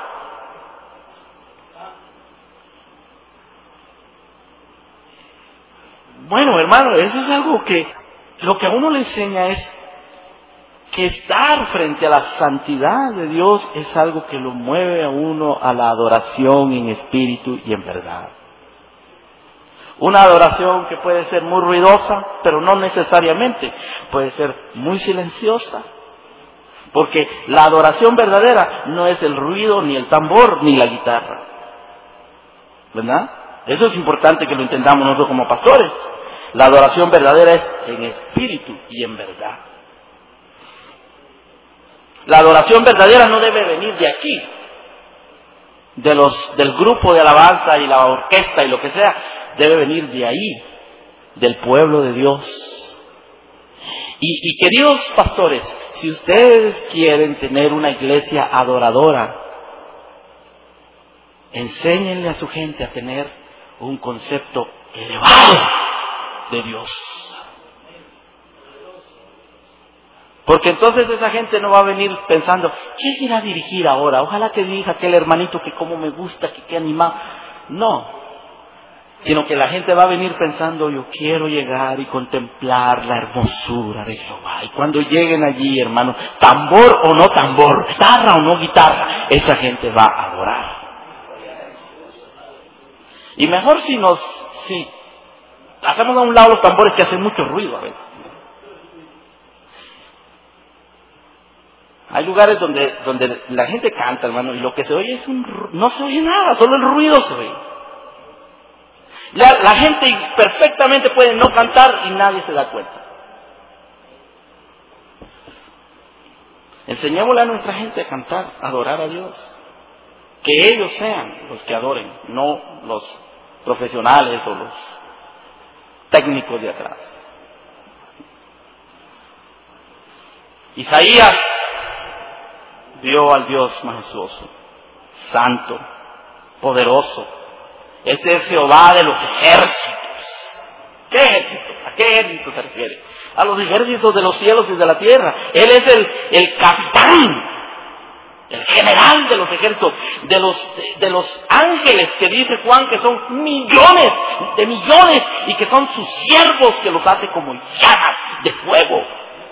Bueno, hermano, eso es algo que lo que a uno le enseña es que estar frente a la santidad de Dios es algo que lo mueve a uno a la adoración en espíritu y en verdad. Una adoración que puede ser muy ruidosa, pero no necesariamente. Puede ser muy silenciosa. Porque la adoración verdadera no es el ruido, ni el tambor, ni la guitarra. ¿Verdad? Eso es importante que lo entendamos nosotros como pastores. La adoración verdadera es en espíritu y en verdad. La adoración verdadera no debe venir de aquí, de los, del grupo de alabanza y la orquesta y lo que sea. Debe venir de ahí, del pueblo de Dios. Y, y queridos pastores, si ustedes quieren tener una iglesia adoradora, enséñenle a su gente a tener un concepto elevado de Dios. Porque entonces esa gente no va a venir pensando: ¿quién irá a dirigir ahora? Ojalá que dirija aquel hermanito que como me gusta, que qué animado. No. Sino que la gente va a venir pensando: yo quiero llegar y contemplar la hermosura de Jehová. Y cuando lleguen allí, hermano, tambor o no tambor, guitarra o no guitarra, esa gente va a adorar. Y mejor si nos, si hacemos a un lado los tambores que hacen mucho ruido a veces. Hay lugares donde, donde la gente canta, hermano, y lo que se oye es un, no se oye nada, solo el ruido se oye. La, la gente perfectamente puede no cantar y nadie se da cuenta. Enseñémosle a nuestra gente a cantar, a adorar a Dios. Que ellos sean los que adoren, no los profesionales o los técnicos de atrás. Isaías vio al Dios majestuoso, santo, poderoso. Este es Jehová de los ejércitos. ¿Qué ejército? ¿A qué ejército se refiere? A los ejércitos de los cielos y de la tierra. Él es el, el capitán, el general de los ejércitos, de los, de, de los ángeles que dice Juan que son millones de millones y que son sus siervos, que los hace como llamas de fuego.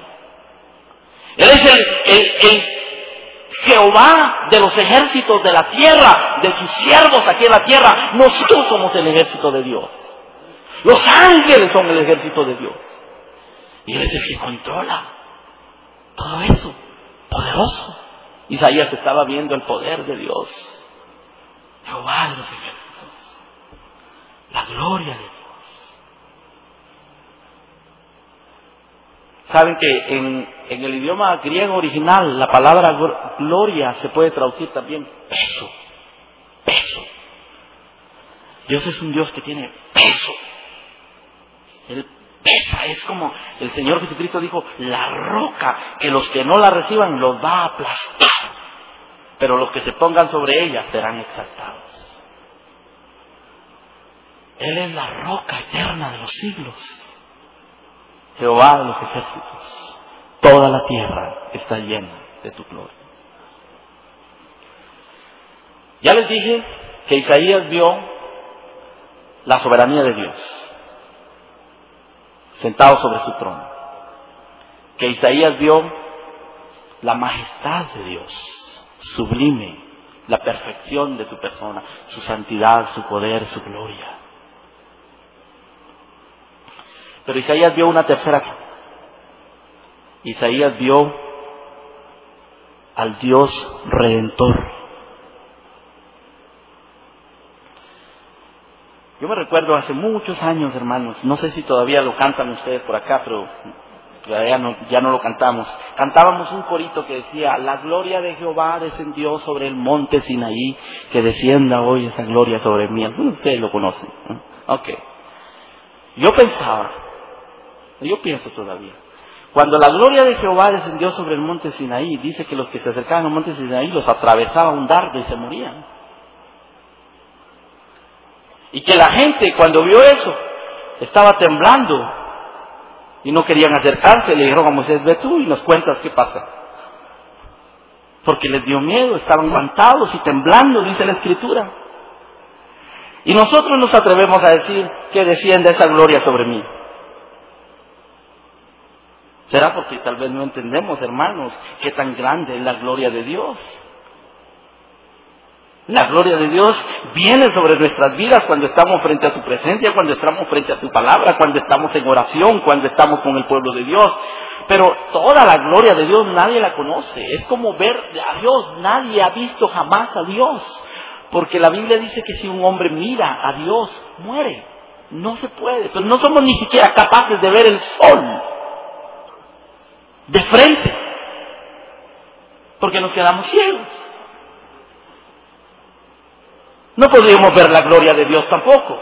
Él es el, el, el Jehová de los ejércitos de la tierra, de sus siervos aquí en la tierra. Nosotros somos el ejército de Dios. Los ángeles son el ejército de Dios. Y Él es el que controla todo eso, poderoso. Isaías estaba viendo el poder de Dios, Jehová de los ejércitos, la gloria de Dios. Saben que en, en el idioma griego original la palabra gloria se puede traducir también peso, peso. Dios es un Dios que tiene peso. Él pesa, es como el Señor Jesucristo dijo, la roca, que los que no la reciban los va a aplastar, pero los que se pongan sobre ella serán exaltados. Él es la roca eterna de los siglos, Jehová de los ejércitos. Toda la tierra está llena de tu gloria. Ya les dije que Isaías vio la soberanía de Dios sentado sobre su trono, que Isaías vio la majestad de Dios, sublime, la perfección de su persona, su santidad, su poder, su gloria. Pero Isaías vio una tercera cosa. Isaías vio al Dios Redentor. Yo me recuerdo hace muchos años, hermanos, no sé si todavía lo cantan ustedes por acá, pero ya no, ya no lo cantamos. Cantábamos un corito que decía, la gloria de Jehová descendió sobre el monte Sinaí, que descienda hoy esa gloria sobre mí. Algunos de ustedes lo conocen, ¿no? Ok. Yo pensaba, yo pienso todavía, cuando la gloria de Jehová descendió sobre el monte Sinaí, dice que los que se acercaban al monte Sinaí los atravesaba un dardo y se morían. Y que la gente cuando vio eso estaba temblando y no querían acercarse. Le dijeron a Moisés, ve tú y nos cuentas qué pasa. Porque les dio miedo, estaban espantados y temblando, dice la Escritura. Y nosotros nos atrevemos a decir que descienda esa gloria sobre mí. ¿Será porque tal vez no entendemos, hermanos, qué tan grande es la gloria de Dios? La gloria de Dios viene sobre nuestras vidas cuando estamos frente a su presencia, cuando estamos frente a su palabra, cuando estamos en oración, cuando estamos con el pueblo de Dios. Pero toda la gloria de Dios nadie la conoce. Es como ver a Dios. Nadie ha visto jamás a Dios. Porque la Biblia dice que si un hombre mira a Dios, muere. No se puede. Pero no somos ni siquiera capaces de ver el sol de frente, porque nos quedamos ciegos. No podríamos ver la gloria de Dios tampoco.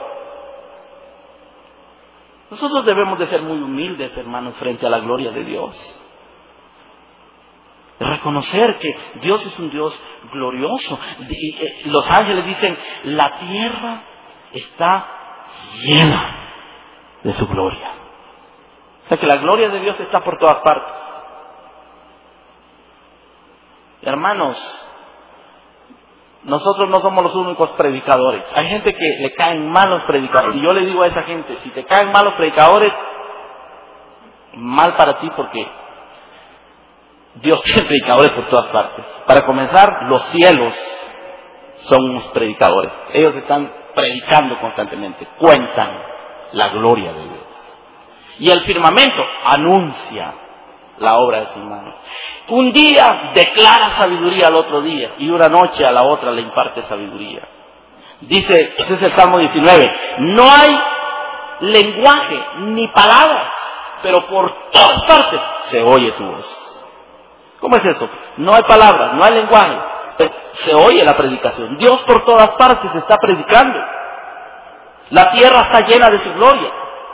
Nosotros debemos de ser muy humildes, hermanos, frente a la gloria de Dios. De reconocer que Dios es un Dios glorioso. Los ángeles dicen, la tierra está llena de su gloria. O sea que la gloria de Dios está por todas partes. Hermanos, nosotros no somos los únicos predicadores. Hay gente que le caen mal los predicadores. Y yo le digo a esa gente, si te caen mal los predicadores, mal para ti, porque Dios tiene predicadores por todas partes. Para comenzar, los cielos son unos predicadores. Ellos están predicando constantemente. Cuentan la gloria de Dios. Y el firmamento anuncia la obra de sus manos. Un día declara sabiduría al otro día y una noche a la otra le imparte sabiduría. Dice, ese es el Salmo diecinueve, no hay lenguaje ni palabras, pero por todas partes se oye su voz. ¿Cómo es eso? No hay palabras, no hay lenguaje, pero se oye la predicación. Dios por todas partes está predicando. La tierra está llena de su gloria.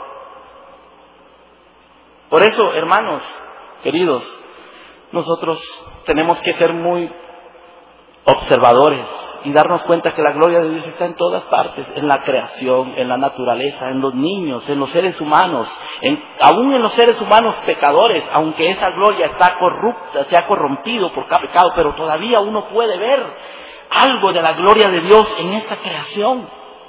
Por eso, hermanos, queridos, nosotros tenemos que ser muy observadores y darnos cuenta que la gloria de Dios está en todas partes, en la creación, en la naturaleza, en los niños, en los seres humanos, en, aún en los seres humanos pecadores, aunque esa gloria está corrupta, se ha corrompido por cada pecado, pero todavía uno puede ver algo de la gloria de Dios en esta creación.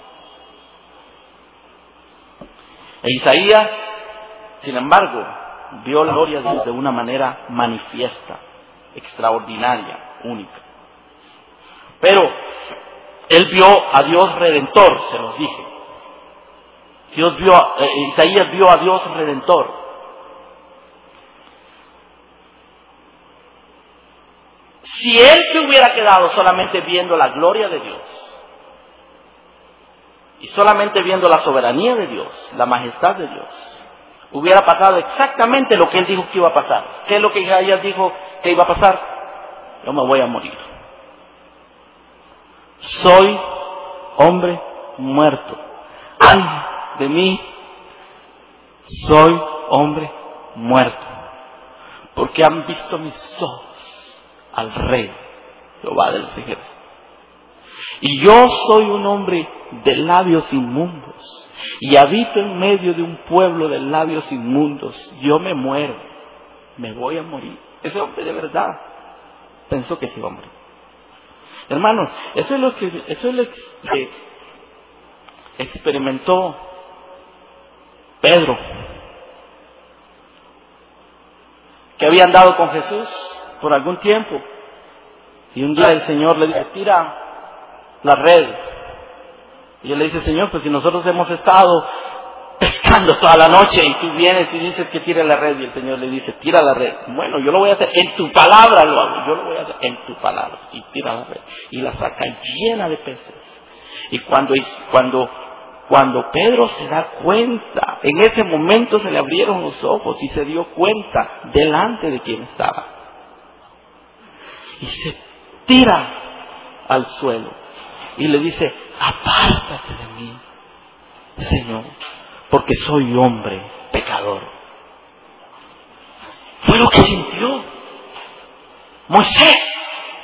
E Isaías, sin embargo, vio la gloria de Dios de una manera manifiesta, extraordinaria, única. Pero él vio a Dios Redentor, se los dije. Dios vio, eh, Isaías vio a Dios Redentor. Si él se hubiera quedado solamente viendo la gloria de Dios y solamente viendo la soberanía de Dios, la majestad de Dios, hubiera pasado exactamente lo que él dijo que iba a pasar. ¿Qué es lo que Isaías dijo que iba a pasar? Yo me voy a morir. Soy hombre muerto. Ay de mí, soy hombre muerto, porque han visto mis ojos al Rey, Jehová de los ejércitos. Y yo soy un hombre de labios inmundos, y habito en medio de un pueblo de labios inmundos. Yo me muero, me voy a morir. Ese hombre de verdad pensó que se iba a morir. Hermanos, eso es lo que, eso es lo que experimentó Pedro, que había andado con Jesús por algún tiempo, y un día el Señor le dice: tira la red. Y él le dice: Señor, pues si nosotros hemos estado pescando toda la noche y tú vienes y dices que tire la red. Y el Señor le dice: tira la red. Bueno, yo lo voy a hacer, en tu palabra lo hago, yo lo voy a hacer en tu palabra. Y tira la red. Y la saca llena de peces. Y cuando, cuando, cuando Pedro se da cuenta, en ese momento se le abrieron los ojos y se dio cuenta delante de quien estaba. Y se tira al suelo y le dice: apártate de mí, Señor, porque soy hombre pecador. Fue lo que sintió Moisés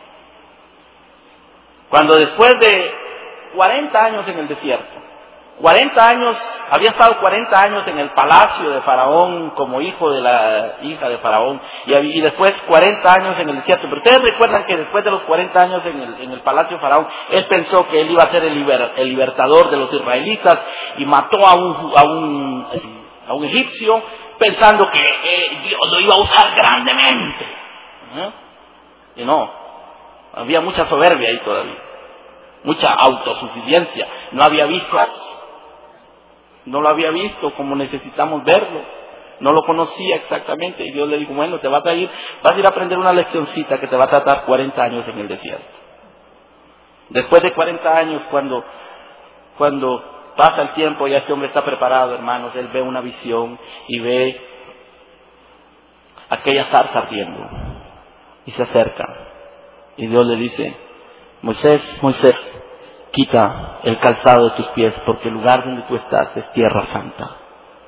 cuando, después de cuarenta años en el desierto, cuarenta años, había estado cuarenta años en el palacio de Faraón como hijo de la hija de Faraón, y, y después cuarenta años en el desierto. Pero ustedes recuerdan que después de los cuarenta años en el, en el palacio de Faraón, él pensó que él iba a ser el, liber, el libertador de los israelitas, y mató a un, a un, a un egipcio pensando que eh, Dios lo iba a usar grandemente. ¿Eh? Y no, había mucha soberbia ahí todavía, mucha autosuficiencia. No había visto No lo había visto como necesitamos verlo. No lo conocía exactamente. Y Dios le dijo: bueno, te vas a ir, vas a ir a aprender una leccioncita que te va a tratar cuarenta años en el desierto. Después de cuarenta años, cuando, cuando pasa el tiempo y este hombre está preparado, hermanos, él ve una visión y ve aquella zarza ardiendo. Y se acerca. Y Dios le dice: Moisés, Moisés, quita el calzado de tus pies, porque el lugar donde tú estás es tierra santa.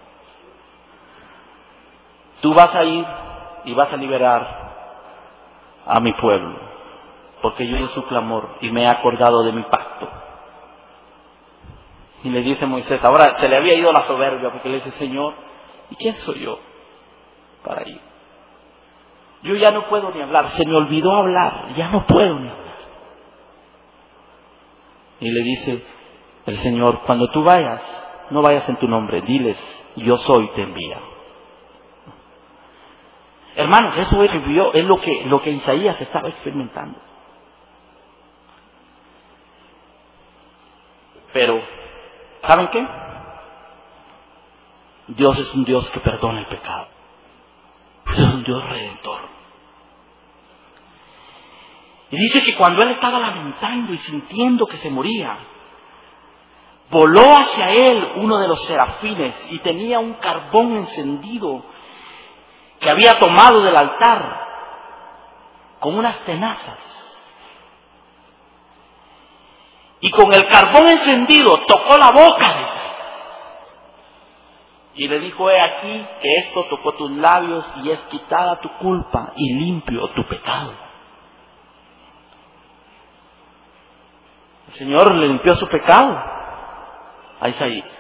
Tú vas a ir y vas a liberar a mi pueblo, porque yo oí su clamor y me he acordado de mi pacto. Y le dice Moisés, ahora se le había ido la soberbia, porque le dice: Señor, ¿y quién soy yo para ir? Yo ya no puedo ni hablar, se me olvidó hablar, ya no puedo ni hablar. Y le dice el Señor: cuando tú vayas, no vayas en tu nombre, diles: yo soy, te envía. Hermanos, eso es, es lo que, lo que Isaías estaba experimentando. Pero, ¿saben qué? Dios es un Dios que perdona el pecado. Dios es un Dios redentor. Y dice que cuando él estaba lamentando y sintiendo que se moría, voló hacia él uno de los serafines y tenía un carbón encendido que había tomado del altar con unas tenazas. Y con el carbón encendido tocó la boca de él. Y le dijo: he aquí que esto tocó tus labios y es quitada tu culpa y limpio tu pecado. El Señor le limpió su pecado a Isaías.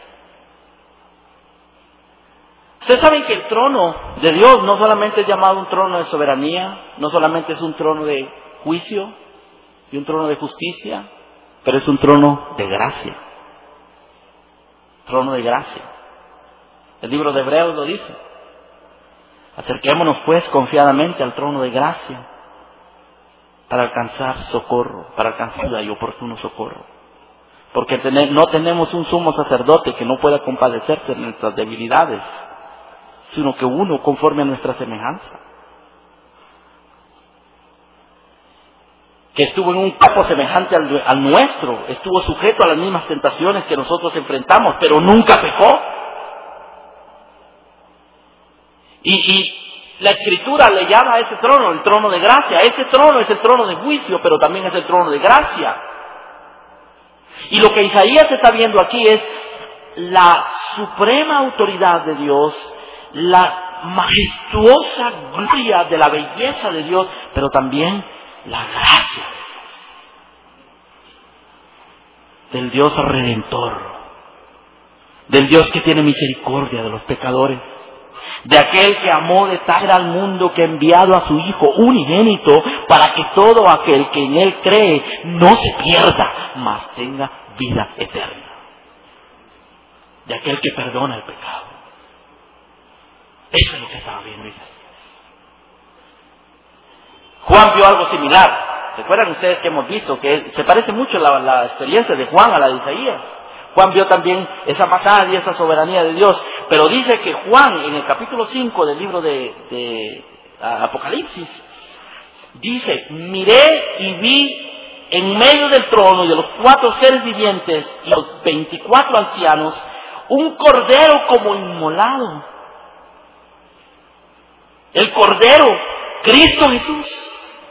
Ustedes saben que el trono de Dios no solamente es llamado un trono de soberanía, no solamente es un trono de juicio y un trono de justicia, pero es un trono de gracia. Trono de gracia. El libro de Hebreos lo dice: acerquémonos pues confiadamente al trono de gracia para alcanzar socorro, para alcanzar ayuda y oportuno socorro. Porque tener, no tenemos un sumo sacerdote que no pueda compadecerse de nuestras debilidades, sino que uno conforme a nuestra semejanza, que estuvo en un cuerpo semejante al, al nuestro, estuvo sujeto a las mismas tentaciones que nosotros enfrentamos, pero nunca pecó. Y, y la Escritura le llama a ese trono el trono de gracia. Ese trono es el trono de juicio, pero también es el trono de gracia. Y lo que Isaías está viendo aquí es la suprema autoridad de Dios, la majestuosa gloria de la belleza de Dios, pero también la gracia del Dios redentor, del Dios que tiene misericordia de los pecadores, de aquel que amó de tal al mundo que ha enviado a su Hijo unigénito para que todo aquel que en Él cree no se pierda, mas tenga vida eterna. De aquel que perdona el pecado. Eso es lo que estaba viendo Isaías. Juan vio algo similar. ¿Recuerdan ustedes que hemos visto que se parece mucho la, la experiencia de Juan a la de Isaías? Juan vio también esa majestad y esa soberanía de Dios, pero dice que Juan en el capítulo cinco del libro de, de Apocalipsis dice: miré y vi en medio del trono y de los cuatro seres vivientes y los veinticuatro ancianos un cordero como inmolado. El cordero, Cristo Jesús.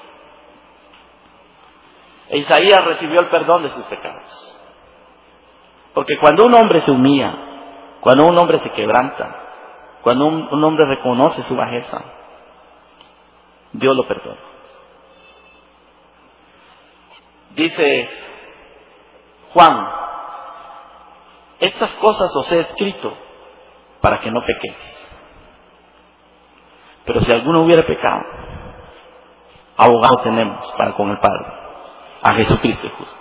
E Isaías recibió el perdón de sus pecados. Porque cuando un hombre se humilla, cuando un hombre se quebranta, cuando un, un hombre reconoce su bajeza, Dios lo perdona. Dice Juan: estas cosas os he escrito para que no pequéis. Pero si alguno hubiera pecado, abogado tenemos para con el Padre, a Jesucristo el justo.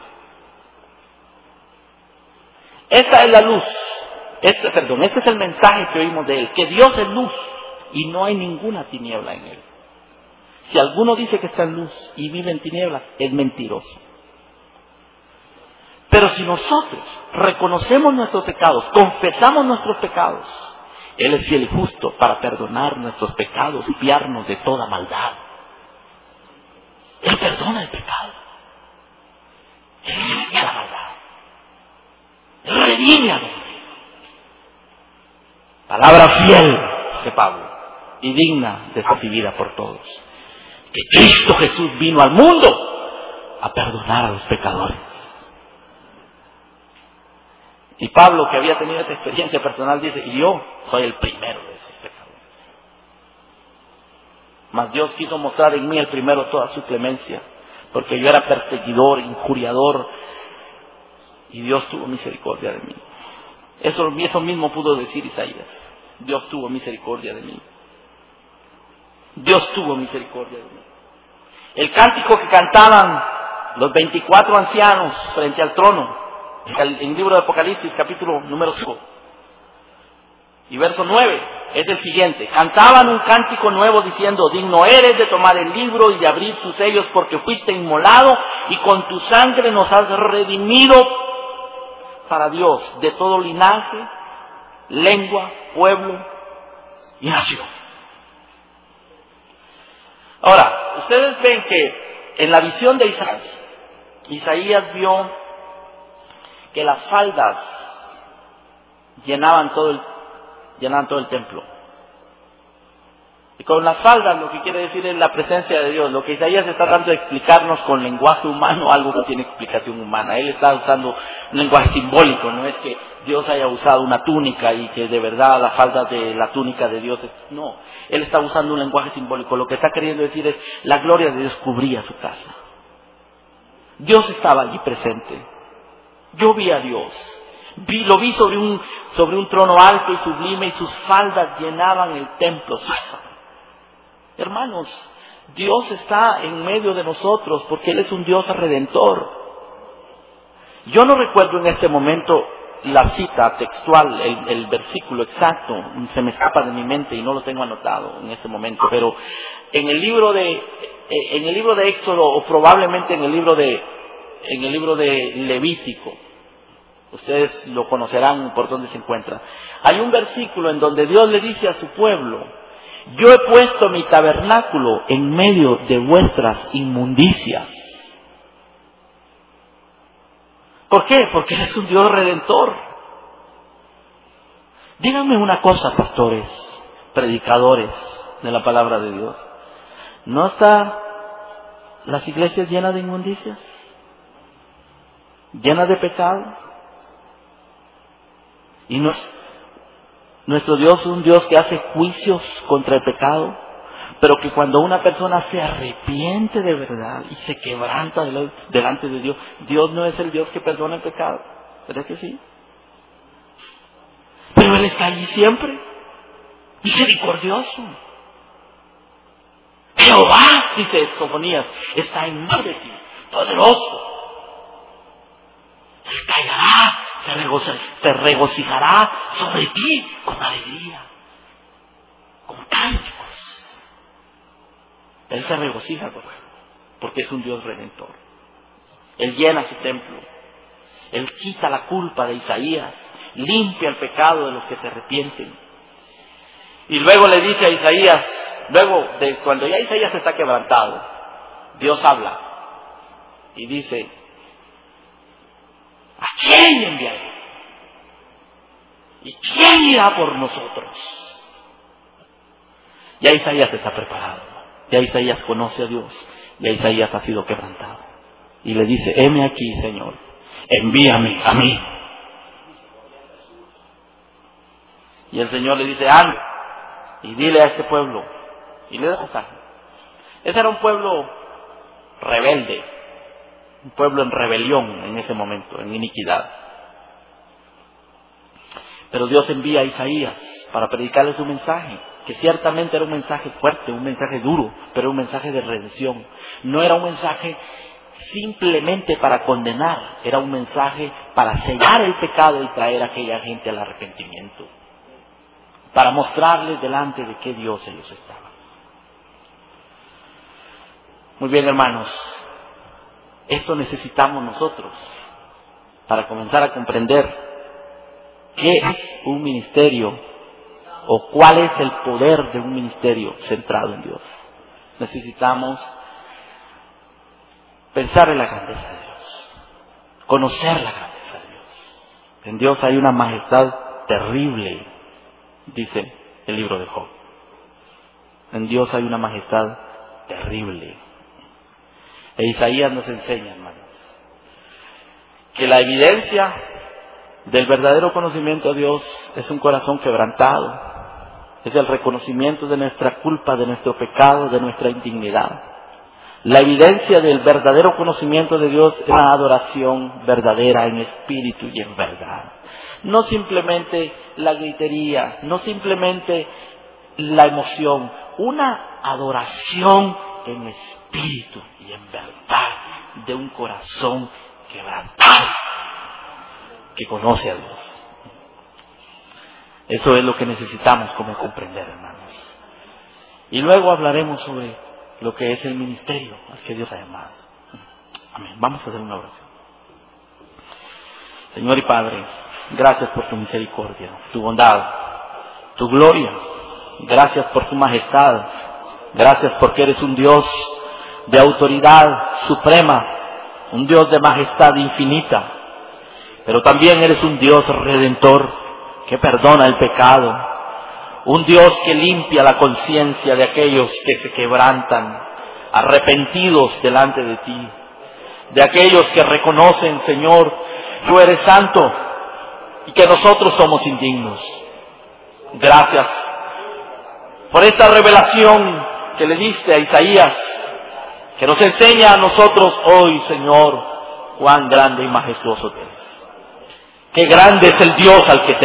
Esta es la luz, este, perdón, este es el mensaje que oímos de Él, que Dios es luz y no hay ninguna tiniebla en Él. Si alguno dice que está en luz y vive en tinieblas, es mentiroso. Pero si nosotros reconocemos nuestros pecados, confesamos nuestros pecados, Él es fiel y justo para perdonar nuestros pecados y limpiarnos de toda maldad. Él perdona el pecado. Él limpia la maldad. Él redime al hombre. Palabra fiel de Pablo y digna de recibida por todos. Que Cristo Jesús vino al mundo a perdonar a los pecadores. Y Pablo, que había tenido esta experiencia personal, dice: y yo soy el primero de esos pecadores. Mas Dios quiso mostrar en mí el primero toda su clemencia, porque yo era perseguidor, injuriador, y Dios tuvo misericordia de mí. Eso, eso mismo pudo decir Isaías: Dios tuvo misericordia de mí. Dios tuvo misericordia de mí. El cántico que cantaban los veinticuatro ancianos frente al trono, en el libro de Apocalipsis, capítulo número cinco y verso nueve, es el siguiente: cantaban un cántico nuevo diciendo: digno eres de tomar el libro y de abrir tus sellos, porque fuiste inmolado y con tu sangre nos has redimido para Dios de todo linaje, lengua, pueblo y nación. Ahora, ustedes ven que en la visión de Isaías, Isaías vio que las faldas llenaban todo el, llenaban todo el templo. Y con las faldas lo que quiere decir es la presencia de Dios. Lo que Isaías está tratando de explicarnos con lenguaje humano, algo que tiene explicación humana. Él está usando un lenguaje simbólico, no es que Dios haya usado una túnica y que de verdad la falda de la túnica de Dios es... No, Él está usando un lenguaje simbólico. Lo que está queriendo decir es: la gloria de Dios cubría su casa. Dios estaba allí presente. Yo vi a Dios. Vi, lo vi sobre un, sobre un trono alto y sublime, y sus faldas llenaban el templo. Hermanos, Dios está en medio de nosotros porque Él es un Dios redentor. Yo no recuerdo en este momento la cita textual, el, el versículo exacto, se me escapa de mi mente y no lo tengo anotado en este momento, pero en el libro de, en el libro de Éxodo, o probablemente en el libro de, en el libro de Levítico, ustedes lo conocerán por donde se encuentra, hay un versículo en donde Dios le dice a su pueblo: yo he puesto mi tabernáculo en medio de vuestras inmundicias. ¿Por qué? Porque Él es un Dios redentor. Díganme una cosa, pastores, predicadores de la palabra de Dios: ¿no están las iglesias llenas de inmundicias? ¿Llenas de pecado? Y no, nuestro Dios es un Dios que hace juicios contra el pecado, pero que cuando una persona se arrepiente de verdad y se quebranta delante de Dios, Dios no es el Dios que perdona el pecado. ¿Verdad que sí? Pero Él está allí siempre, misericordioso. Jehová, dice Sofonías, está en medio de ti, poderoso. Él callará, se, regocija, se regocijará sobre ti con alegría, con cánticos. Él se regocija, porque es un Dios redentor. Él llena su templo. Él quita la culpa de Isaías, limpia el pecado de los que se arrepienten. Y luego le dice a Isaías, luego de cuando ya Isaías está quebrantado, Dios habla y dice: ¿a quién enviaré? ¿Y quién irá por nosotros? Ya Isaías está preparado. Ya Isaías conoce a Dios. Ya Isaías ha sido quebrantado. Y le dice: heme aquí, Señor, envíame a mí. Y el Señor le dice: anda y dile a este pueblo. Y le da mensaje. Ese era un pueblo rebelde. Un pueblo en rebelión en ese momento, en iniquidad. Pero Dios envía a Isaías para predicarle su mensaje, que ciertamente era un mensaje fuerte, un mensaje duro, pero un mensaje de redención. No era un mensaje simplemente para condenar, era un mensaje para sellar el pecado y traer a aquella gente al arrepentimiento, para mostrarles delante de qué Dios ellos estaban. Muy bien, hermanos, esto necesitamos nosotros para comenzar a comprender qué es un ministerio o cuál es el poder de un ministerio centrado en Dios. Necesitamos pensar en la grandeza de Dios, conocer la grandeza de Dios. En Dios hay una majestad terrible, dice el libro de Job. En Dios hay una majestad terrible. E Isaías nos enseña, hermanos, que la evidencia del verdadero conocimiento a Dios es un corazón quebrantado. Es el reconocimiento de nuestra culpa, de nuestro pecado, de nuestra indignidad. La evidencia del verdadero conocimiento de Dios es una adoración verdadera en espíritu y en verdad. No simplemente la gritería, no simplemente la emoción, una adoración en espíritu y en verdad de un corazón quebrantado que conoce a Dios. Eso es lo que necesitamos como comprender, hermanos. Y luego hablaremos sobre lo que es el ministerio al que Dios ha llamado. Amén. Vamos a hacer una oración. Señor y Padre, gracias por tu misericordia, tu bondad, tu gloria. Gracias por tu majestad. Gracias porque eres un Dios de autoridad suprema, un Dios de majestad infinita. Pero también eres un Dios redentor que perdona el pecado, un Dios que limpia la conciencia de aquellos que se quebrantan, arrepentidos delante de ti, de aquellos que reconocen, Señor, tú eres santo y que nosotros somos indignos. Gracias por esta revelación que le diste a Isaías, que nos enseña a nosotros hoy, Señor, cuán grande y majestuoso eres. Qué grande es el Dios al que